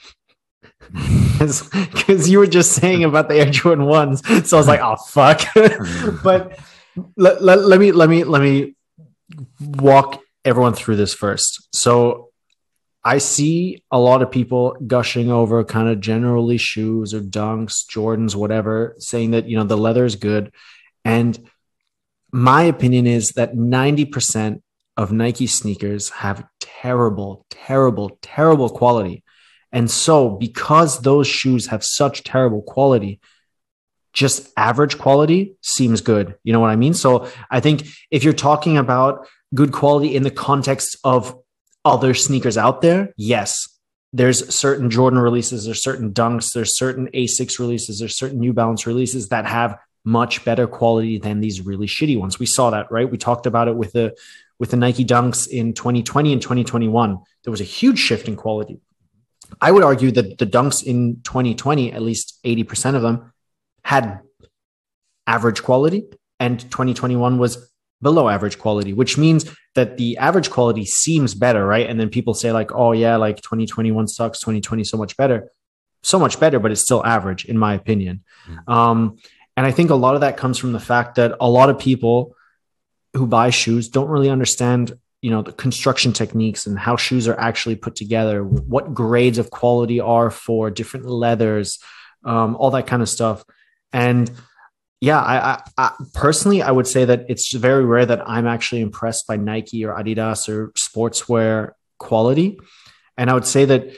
Because you were just saying about the Air Jordan ones. So I was like, oh, fuck. But let, let, let me, let me, let me walk everyone through this first. So I see a lot of people gushing over kind of generally shoes or Dunks, Jordans, whatever, saying that, you know, the leather is good. And my opinion is that ninety percent of Nike sneakers have terrible, terrible, terrible quality. And so because those shoes have such terrible quality, just average quality seems good. You know what I mean? So I think if you're talking about good quality in the context of other sneakers out there? Yes. There's certain Jordan releases, there's certain Dunks, there's certain Asics releases, there's certain New Balance releases that have much better quality than these really shitty ones. We saw that, right? We talked about it with the with the Nike Dunks in twenty twenty and twenty twenty-one. There was a huge shift in quality. I would argue that the Dunks in twenty twenty, at least eighty percent of them, had average quality, and twenty twenty-one was below average quality, which means that the average quality seems better, right? And then people say like, oh yeah, like twenty twenty-one sucks, twenty twenty so much better. So much better, but it's still average in my opinion. Mm-hmm. Um, and I think a lot of that comes from the fact that a lot of people who buy shoes don't really understand, you know, the construction techniques and how shoes are actually put together, what grades of quality are for different leathers, um, all that kind of stuff. And yeah, I, I, I personally, I would say that it's very rare that I'm actually impressed by Nike or Adidas or sportswear quality. And I would say that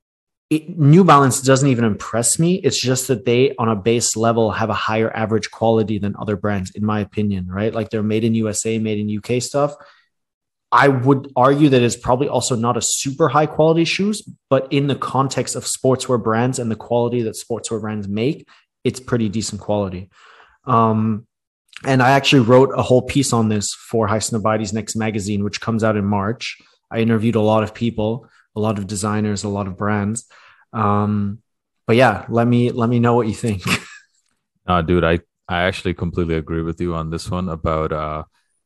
it, New Balance doesn't even impress me. It's just that they, on a base level, have a higher average quality than other brands, in my opinion, right? Like they're made in U S A, made in U K stuff. I would argue that it's probably also not a super high quality shoes, but in the context of sportswear brands and the quality that sportswear brands make, it's pretty decent quality. Um, and I actually wrote a whole piece on this for Highsnobiety Next magazine, which comes out in March. I interviewed a lot of people, a lot of designers, a lot of brands. Um, but yeah, let me, let me know what you think. Uh, dude, I, I actually completely agree with you on this one about, uh,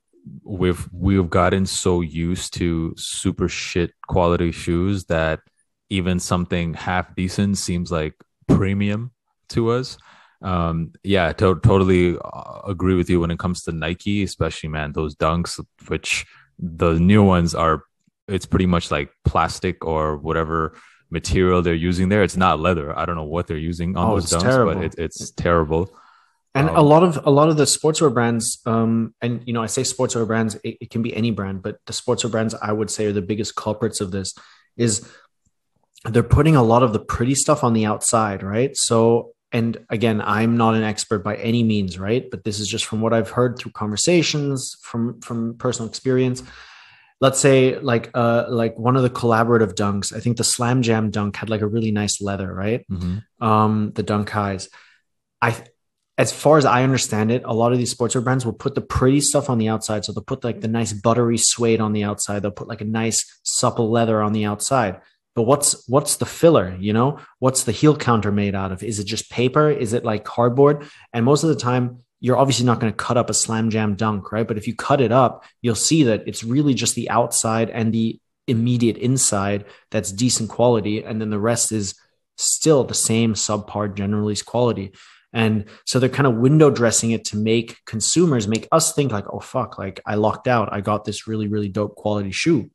we've, we've gotten so used to super shit quality shoes that even something half decent seems like premium to us. Um, yeah, to- totally agree with you when it comes to Nike, especially, man, those Dunks, which the new ones are, it's pretty much like plastic or whatever material they're using there. It's not leather. I don't know what they're using on Oh, those it's Dunks, terrible. but it, it's terrible. And Um, a lot of a lot of the sportswear brands, um, and you know, I say sportswear brands, it, it can be any brand, but the sportswear brands I would say are the biggest culprits of this. Is they're putting a lot of the pretty stuff on the outside, right? So, and again, I'm not an expert by any means, right? But this is just from what I've heard through conversations, from from personal experience. Let's say like uh like one of the collaborative Dunks, I think the Slam Jam Dunk had like a really nice leather, right? mm-hmm. Um, the Dunk Highs. I As far as I understand it, a lot of these sportswear brands will put the pretty stuff on the outside. So they'll put like the nice buttery suede on the outside. They'll put like a nice supple leather on the outside. But what's what's the filler? You know, what's the heel counter made out of? Is it just paper? Is it like cardboard? And most of the time, you're obviously not going to cut up a Slam Jam Dunk, right? But if you cut it up, you'll see that it's really just the outside and the immediate inside that's decent quality, and then the rest is still the same subpar general release quality. And so they're kind of window dressing it to make consumers, make us think like, oh, fuck, like I locked out. I got this really, really dope quality shoe.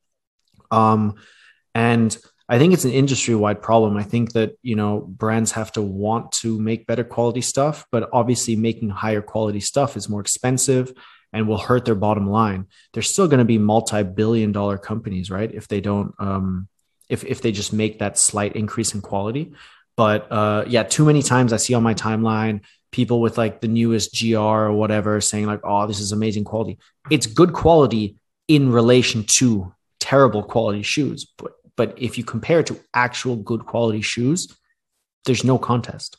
Um, and I think it's an industry-wide problem. I think that, you know, brands have to want to make better quality stuff, but obviously making higher quality stuff is more expensive and will hurt their bottom line. They're still going to be multi-billion dollar companies, right? If they don't, um, if, if they just make that slight increase in quality. But uh, yeah, too many times I see on my timeline people with like the newest G R or whatever saying like, oh, this is amazing quality. It's good quality in relation to terrible quality shoes. But, but if you compare it to actual good quality shoes, there's no contest.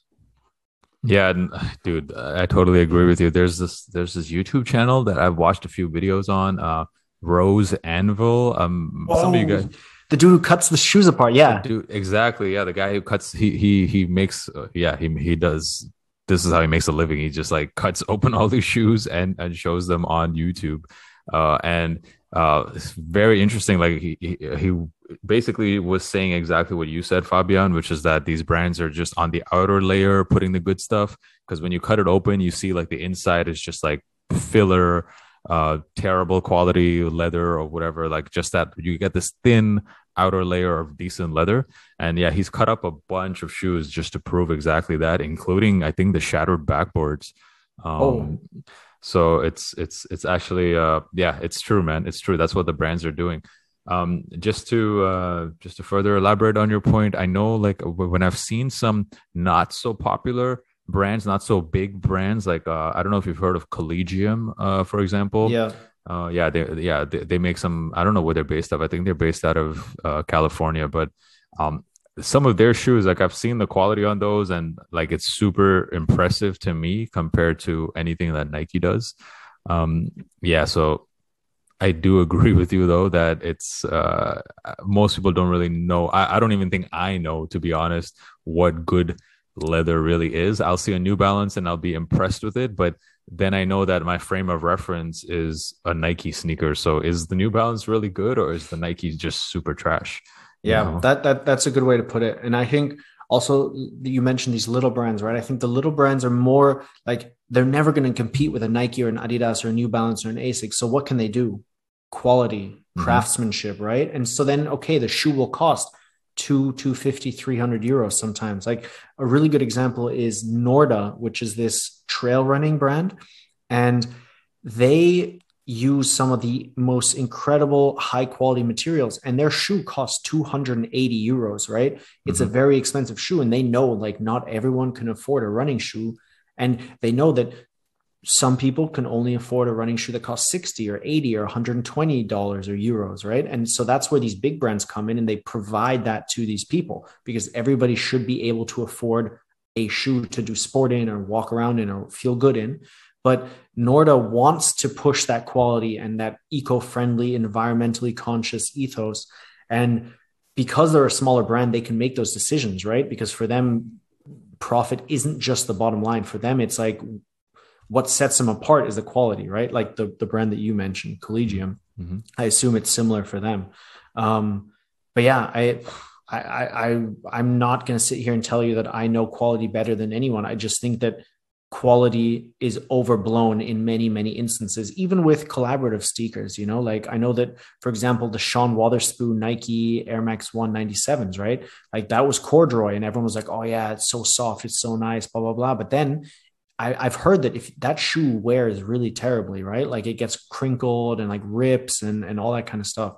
Yeah, dude, I totally agree with you. There's this there's this YouTube channel that I've watched a few videos on, uh, Rose Anvil. Um, Oh. some of you guys. The dude who cuts the shoes apart. Yeah. Dude, exactly. Yeah, the guy who cuts, he he he makes, uh, yeah, he he does. This is how he makes a living. He just like cuts open all these shoes and and shows them on YouTube, uh, and uh, it's very interesting. Like he, he he basically was saying exactly what you said, Fabian, which is that these brands are just on the outer layer putting the good stuff, because when you cut it open, you see like the inside is just like filler, uh terrible quality leather or whatever, like just that you get this thin outer layer of decent leather. And yeah, he's cut up a bunch of shoes just to prove exactly that, including I think the shattered backboards. um Oh. So it's it's it's actually uh yeah, it's true, man, it's true. That's what the brands are doing. Um just to uh just to further elaborate on your point, I know like when I've seen some not so popular brands, not so big brands, like uh, I don't know if you've heard of Collegium, uh, for example. Yeah. Uh, yeah, they yeah they, they make some. I don't know where they're based out of. I think they're based out of uh, California, but um, some of their shoes, like I've seen the quality on those, and like it's super impressive to me compared to anything that Nike does. Um, yeah, so I do agree with you though that it's uh, most people don't really know. I, I don't even think I know, to be honest, what good leather really is. I'll see a New Balance and I'll be impressed with it, but then I know that my frame of reference is a Nike sneaker. So is the New Balance really good, or is the Nike just super trash? You Yeah, know? that that that's a good way to put it. And I think also you mentioned these little brands, right? I think the little brands are more like they're never going to compete with a Nike or an Adidas or a New Balance or an Asics. So what can they do? Quality, Mhm. craftsmanship, right? And so then, okay, the shoe will cost two, two fifty, three hundred euros sometimes. Like a really good example is Norda, which is this trail running brand. And they use some of the most incredible high quality materials, and their shoe costs two hundred eighty euros, right? It's a Mhm. very expensive shoe, and they know like not everyone can afford a running shoe, and they know that some people can only afford a running shoe that costs sixty or eighty or one hundred twenty dollars or euros, right? And so that's where these big brands come in, and they provide that to these people because everybody should be able to afford a shoe to do sport in or walk around in or feel good in. But Norda wants to push that quality and that eco-friendly, environmentally conscious ethos. And because they're a smaller brand, they can make those decisions, right? Because for them, profit isn't just the bottom line. For them, it's like what sets them apart is the quality, right? Like the, the brand that you mentioned, Collegium. Mhm. I assume it's similar for them. Um, but yeah, I, I, I, I'm not going to sit here and tell you that I know quality better than anyone. I just think that quality is overblown in many, many instances, even with collaborative sneakers, you know, like I know that, for example, the Sean Wotherspoon Nike Air Max one ninety-sevens, right? Like that was corduroy and everyone was like, oh yeah, it's so soft. It's so nice, blah, blah, blah. But then I, I've heard that if that shoe wears really terribly, right? Like it gets crinkled and like rips and, and all that kind of stuff.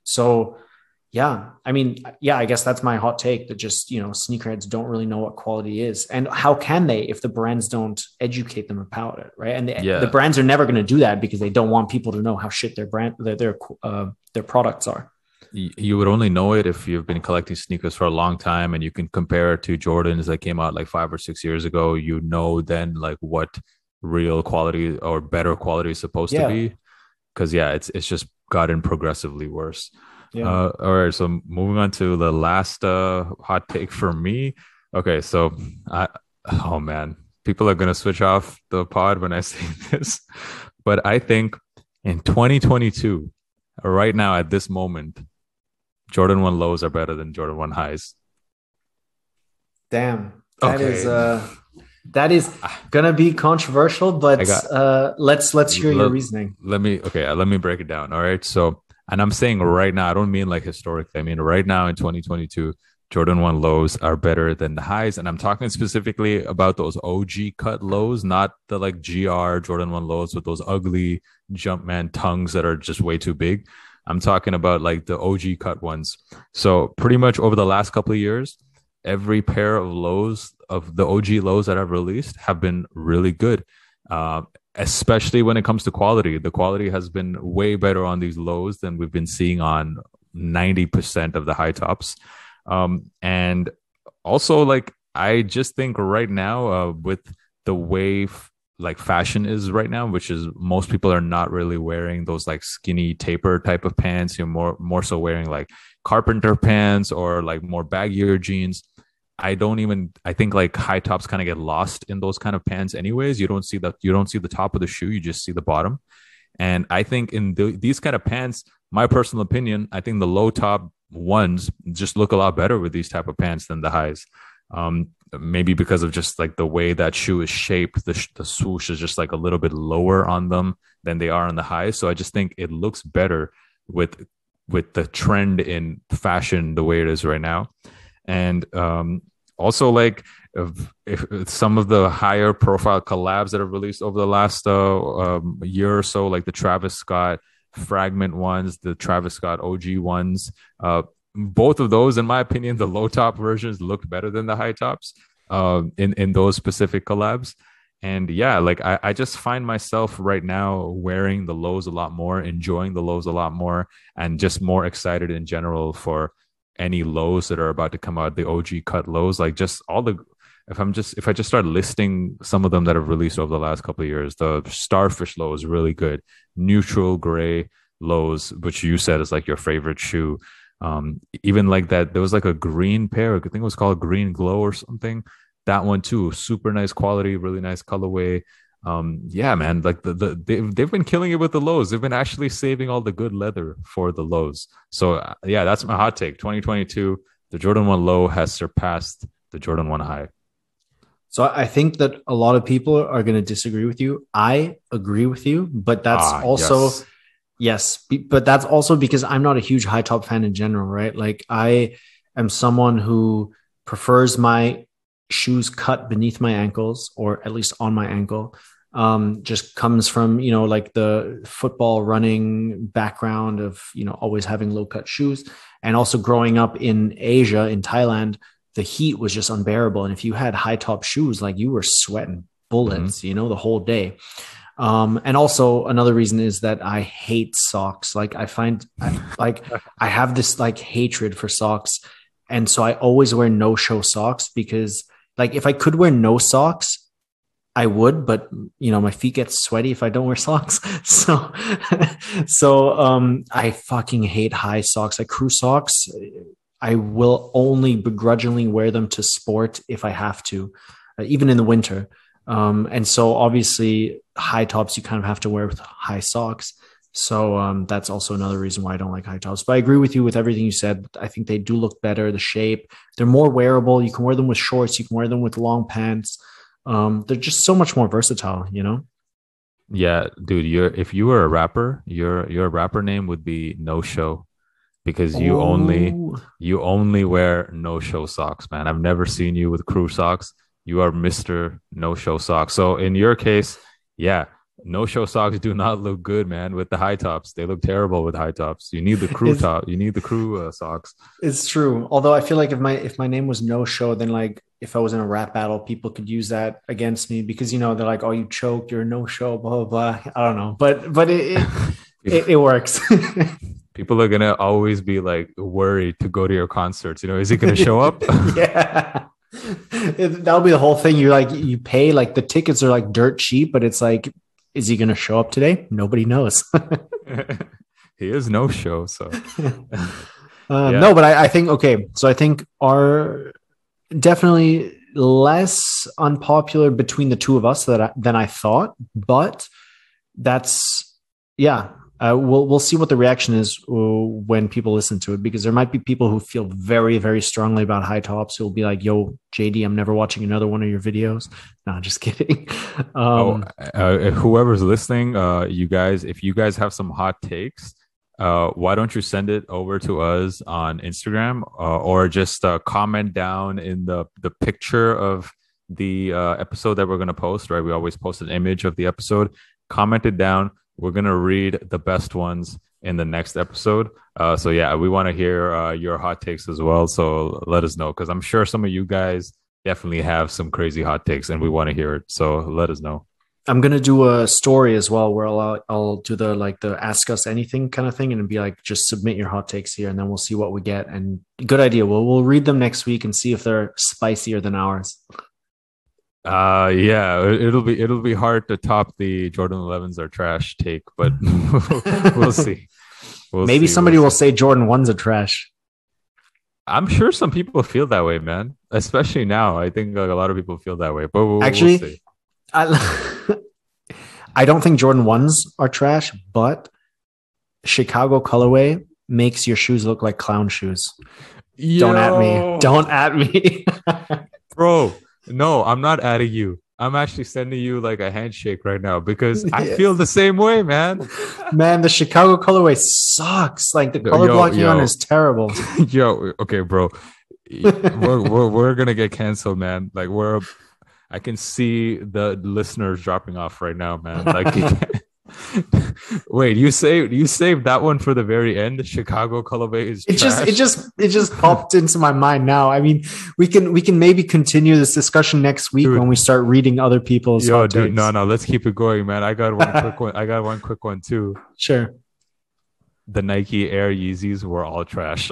So yeah, I mean, yeah, I guess that's my hot take that just, you know, sneakerheads don't really know what quality is. And how can they if the brands don't educate them about it, right? And the, Yeah. the brands are never going to do that because they don't want people to know how shit their brand, their their, uh, their products are. Y- You would only know it if you've been collecting sneakers for a long time and you can compare it to Jordans that came out like five or six years ago. You know then like what real quality or better quality is supposed Yeah. to be. Because yeah, it's it's just gotten progressively worse. Yeah. Uh, all right, so moving on to the last uh, hot take for me. Okay, so I, oh man, people are gonna switch off the pod when I say this, but I think in twenty twenty-two, right now at this moment, Jordan one lows are better than Jordan one highs. Damn. That Okay. is uh that is gonna be controversial, but I got- uh let's let's hear your Let- reasoning. Let me okay, let me break it down. All right, so and I'm saying right now, I don't mean like historically. I mean right now in twenty twenty-two, Jordan one lows are better than the highs, and I'm talking specifically about those O G cut lows, not the like G R Jordan one lows with those ugly Jumpman tongues that are just way too big. I'm talking about like the O G cut ones. So pretty much over the last couple of years, every pair of lows of the O G lows that I've released have been really good. Uh, especially when it comes to quality. The quality has been way better on these lows than we've been seeing on ninety percent of the high tops. Um, and also, like, I just think right now, uh, with the way f- like fashion is right now, which is most people are not really wearing those like skinny taper type of pants. You're more more so wearing like carpenter pants or like more baggier jeans. I don't even I think like high tops kind of get lost in those kind of pants anyways. You don't see the you don't see the top of the shoe, you just see the bottom. And I think in the, these kind of pants, my personal opinion, I think the low top ones just look a lot better with these type of pants than the highs. Um, maybe because of just like the way that shoe is shaped, the, sh- the swoosh is just like a little bit lower on them than they are on the highs. So I just think it looks better with with the trend in fashion the way it is right now. And um, also like if, if some of the higher profile collabs that have released over the last uh, um, year or so, like the Travis Scott Fragment ones, the Travis Scott O G ones, uh, both of those, in my opinion, the low top versions look better than the high tops uh, in, in those specific collabs. And yeah, like I, I just find myself right now wearing the lows a lot more, enjoying the lows a lot more, and just more excited in general for any lows that are about to come out, the O G cut lows. Like just all the if I'm just if I just start listing some of them that have released over the last couple of years, the Starfish low is really good. Neutral gray lows, which you said is like your favorite shoe. Um, even like that, there was like a green pair, I think it was called Green Glow or something. That one too, super nice quality, really nice colorway. Um, yeah, man, like the, the they've, they've been killing it with the lows. They've been actually saving all the good leather for the lows. So uh, yeah, that's my hot take. twenty twenty-two, the Jordan one low has surpassed the Jordan one high. So I think that a lot of people are going to disagree with you. I agree with you, but that's ah, also yes. yes, but that's also because I'm not a huge high top fan in general, right? Like I am someone who prefers my shoes cut beneath my ankles, or at least on my ankle. Um, just comes from, you know, like the football running background of, you know, always having low cut shoes, and also growing up in Asia, in Thailand, the heat was just unbearable. And if you had high top shoes, like you were sweating bullets, mm-hmm. you know, the whole day. Um, and also another reason is that I hate socks. Like I find I, like I have this like hatred for socks. And so I always wear no show socks, because like if I could wear no socks, I would, but you know, my feet get sweaty if I don't wear socks. So, so, um, I fucking hate high socks. Like crew socks, I will only begrudgingly wear them to sport if I have to, uh, even in the winter. Um, and so obviously high tops, you kind of have to wear with high socks. So, um, that's also another reason why I don't like high tops, but I agree with you with everything you said. I think they do look better. The shape, they're more wearable. You can wear them with shorts. You can wear them with long pants. Um, they're just so much more versatile, you know? Yeah, dude, you're, if you were a rapper, your, your rapper name would be No Show, because you oh. only, you only wear no show socks, man. I've never seen you with crew socks. You are Mister No Show Socks. So in your case, yeah, no show socks do not look good, man, with the high tops. They look terrible with high tops. You need the crew it's, top. You need the crew uh, socks. It's true. Although I feel like if my if my name was No Show, then like if I was in a rap battle, people could use that against me, because, you know, they're like, oh, you choked, you're a no show, blah, blah, blah. I don't know. But but it it, it, it works. People are gonna always be like worried to go to your concerts. You know, is he gonna show up? Yeah. It, that'll be the whole thing. You like you pay, like the tickets are like dirt cheap, but it's like, is he going to show up today? Nobody knows. He is No Show. So um, yeah. No, but I, I think, okay. So I think are definitely less unpopular between the two of us that I, than I thought, but that's, yeah. Uh, we'll we'll see what the reaction is uh, when people listen to it, because there might be people who feel very, very strongly about high tops who will be like, yo, J D, I'm never watching another one of your videos. No, just kidding. Um, oh, uh, whoever's listening, uh, you guys, if you guys have some hot takes, uh, why don't you send it over to us on Instagram, uh, or just uh, comment down in the, the picture of the uh, episode that we're going to post, right? We always post an image of the episode. Comment it down. We're going to read the best ones in the next episode. Uh, so yeah, we want to hear uh, your hot takes as well. So let us know, because I'm sure some of you guys definitely have some crazy hot takes and we want to hear it. So let us know. I'm going to do a story as well where I'll, I'll do the, like the ask us anything kind of thing, and be like, just submit your hot takes here and then we'll see what we get. And good idea. We'll, we'll read them next week and see if they're spicier than ours. Uh yeah, it'll be it'll be hard to top the Jordan elevens are trash take, but we'll see. We'll Maybe see, somebody we'll will see. say Jordan ones are trash. I'm sure some people feel that way, man. Especially now, I think like a lot of people feel that way. But we'll, actually, we'll see. I I don't think Jordan ones are trash, but Chicago colorway makes your shoes look like clown shoes. Yo. Don't at me. Don't at me, bro. No, I'm not adding you. I'm actually sending you like a handshake right now, because I Yes. feel the same way, man. Man, the Chicago colorway sucks. Like the color Yo, blocking yo. on is terrible. Yo, okay, bro. we're, we're we're gonna get canceled, man. Like we're, I can see the listeners dropping off right now, man. Like Wait, you saved you saved that one for the very end. Chicago colorway is It just trash? it just it just popped into my mind now. I mean, we can we can maybe continue this discussion next week Dude. when we start reading other people's Yo, hot dude, takes. no, no, let's keep it going, man. I got one quick one. I got one quick one too. Sure. The Nike Air Yeezys were all trash.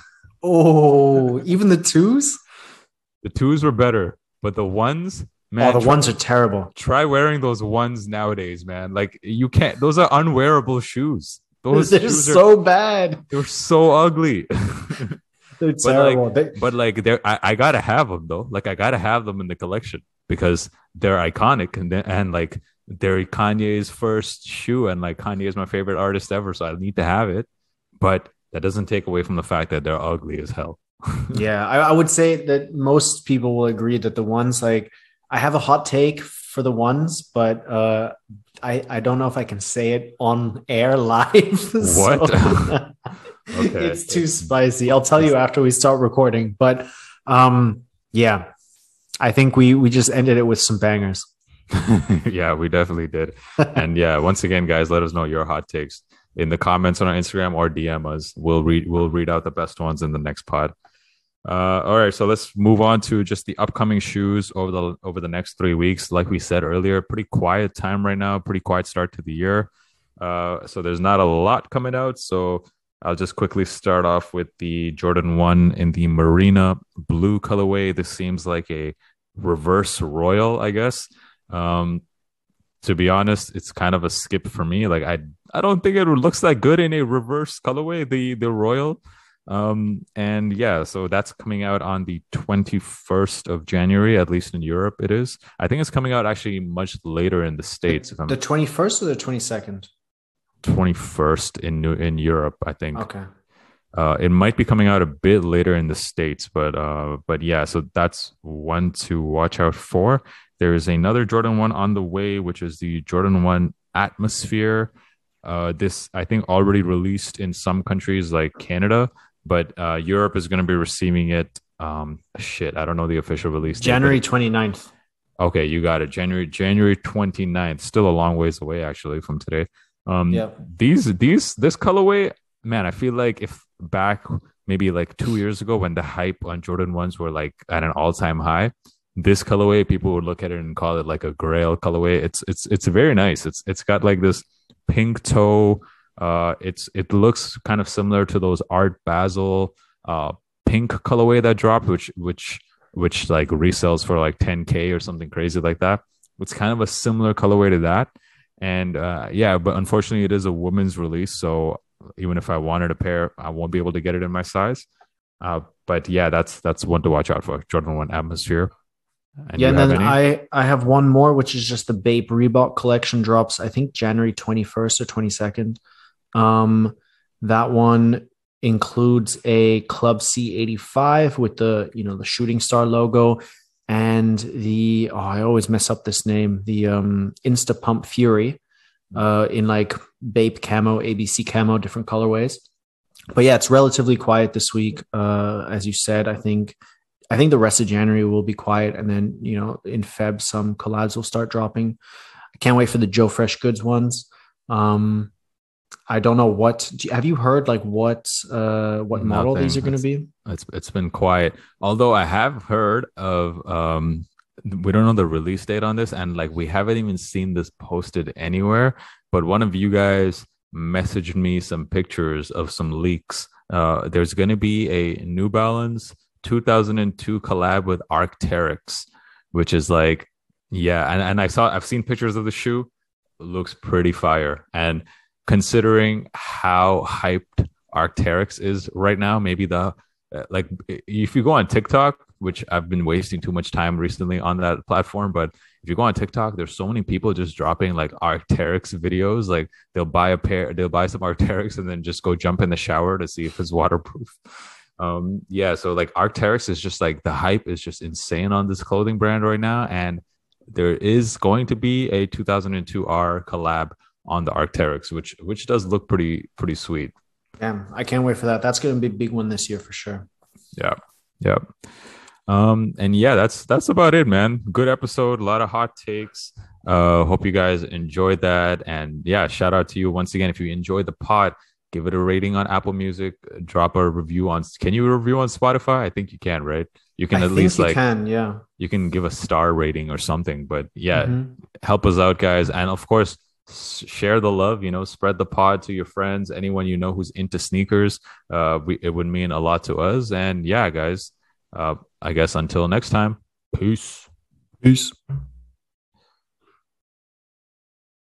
Oh, even the twos? The twos were better, but the ones, man, oh, the try, ones are terrible. try wearing those ones nowadays, man. Like you can't. Those are unwearable shoes. Those They're shoes so bad. They're so ugly. They're But terrible. like, They- but like, they're I, I gotta have them though. Like I gotta have them in the collection because they're iconic and then- and like they're Kanye's first shoe, and like Kanye is my favorite artist ever, so I need to have it. But that doesn't take away from the fact that they're ugly as hell. yeah, I, I would say that most people will agree that the ones like I have a hot take for the ones, but uh, I I don't know if I can say it on air live. So- What? Okay. It's too spicy. I'll tell you after we start recording. But um, yeah, I think we we just ended it with some bangers. Yeah, we definitely did. And yeah, once again, guys, let us know your hot takes in the comments on our Instagram or D M us. We'll read we'll read out the best ones in the next pod. Uh, all right, so let's move on to just the upcoming shoes over the over the next three weeks. Like we said earlier, pretty quiet time right now, pretty quiet start to the year. Uh, so there's not a lot coming out. So I'll just quickly start off with the Jordan one in the Marina blue colorway. This seems like a reverse royal, I guess. Um, to be honest, it's kind of a skip for me. Like I, I don't think it looks that good in a reverse colorway, the the royal. Um, and yeah, so that's coming out on the twenty-first of January, at least in Europe. It is. I think it's coming out actually much later in the States. If I'm The twenty-first or the twenty-second? twenty-first in New in Europe, I think. Okay. Uh, it might be coming out a bit later in the States, but uh, but yeah, so that's one to watch out for. There is another Jordan one on the way, which is the Jordan one Atmosphere. Uh, this I think already released in some countries like Canada, but uh, Europe is going to be receiving it. Um, shit, I don't know the official release date, January but- twenty-ninth. Okay, you got it. January January twenty-ninth. Still a long ways away, actually, from today. Um, Yep. These these this colorway, man, I feel like if back maybe like two years ago when the hype on Jordan ones were like at an all time high, this colorway people would look at it and call it like a Grail colorway. It's it's it's very nice. It's it's got like this pink toe. Uh, it's it looks kind of similar to those Art Basel uh pink colorway that dropped, which which which like resells for like ten K or something crazy like that. It's kind of a similar colorway to that. And uh, yeah, but unfortunately it is a women's release. So even if I wanted a pair, I won't be able to get it in my size. Uh, but yeah, that's that's one to watch out for. Jordan one Atmosphere. And Yeah, you and have then any? I I have one more, which is just the Bape Reebok collection drops. I think January twenty-first or twenty-second. Um, that one includes a Club C eighty-five with the you know the shooting star logo and the oh I always mess up this name the um Insta Pump Fury uh in like Bape camo, A B C camo, different colorways. But yeah, it's relatively quiet this week. Uh, as you said, I think. I think the rest of January will be quiet, and then you know in Feb some collabs will start dropping. I can't wait for the Joe Fresh Goods ones. Um, I don't know what. Do you, have you heard like what uh, what model Nothing. these are going to be? It's it's been quiet. Although I have heard of um we don't know the release date on this, and like we haven't even seen this posted anywhere. But one of you guys messaged me some pictures of some leaks. Uh, there's going to be a New Balance two thousand two collab with Arc'teryx, which is like, yeah, and, and I saw, I've seen pictures of the shoe. It looks pretty fire. And considering how hyped Arc'teryx is right now, maybe the, uh, like, if you go on TikTok, which I've been wasting too much time recently on that platform, but if you go on TikTok, there's so many people just dropping like Arc'teryx videos. Like they'll buy a pair, they'll buy some Arc'teryx and then just go jump in the shower to see if it's waterproof. Um, yeah, so like Arc'teryx is just like the hype is just insane on this clothing brand right now, and there is going to be a two thousand two R collab on the Arc'teryx, which which does look pretty pretty sweet. Damn, I can't wait for that. That's going to be a big one this year for sure. Yeah, yeah. Um, and yeah, that's that's about it, man. Good episode, a lot of hot takes. Uh, hope you guys enjoyed that. And yeah, shout out to you once again. If you enjoyed the pod, give it a rating on Apple Music. Drop a review on. Can you review on Spotify? I think you can, right? You can I at think least you like can, yeah. you can give a star rating or something. But yeah, Mhm. help us out, guys. And of course, s- share the love. You know, spread the pod to your friends, anyone you know who's into sneakers. Uh, we, it would mean a lot to us. And yeah, guys. Uh, I guess until next time. Peace. Peace.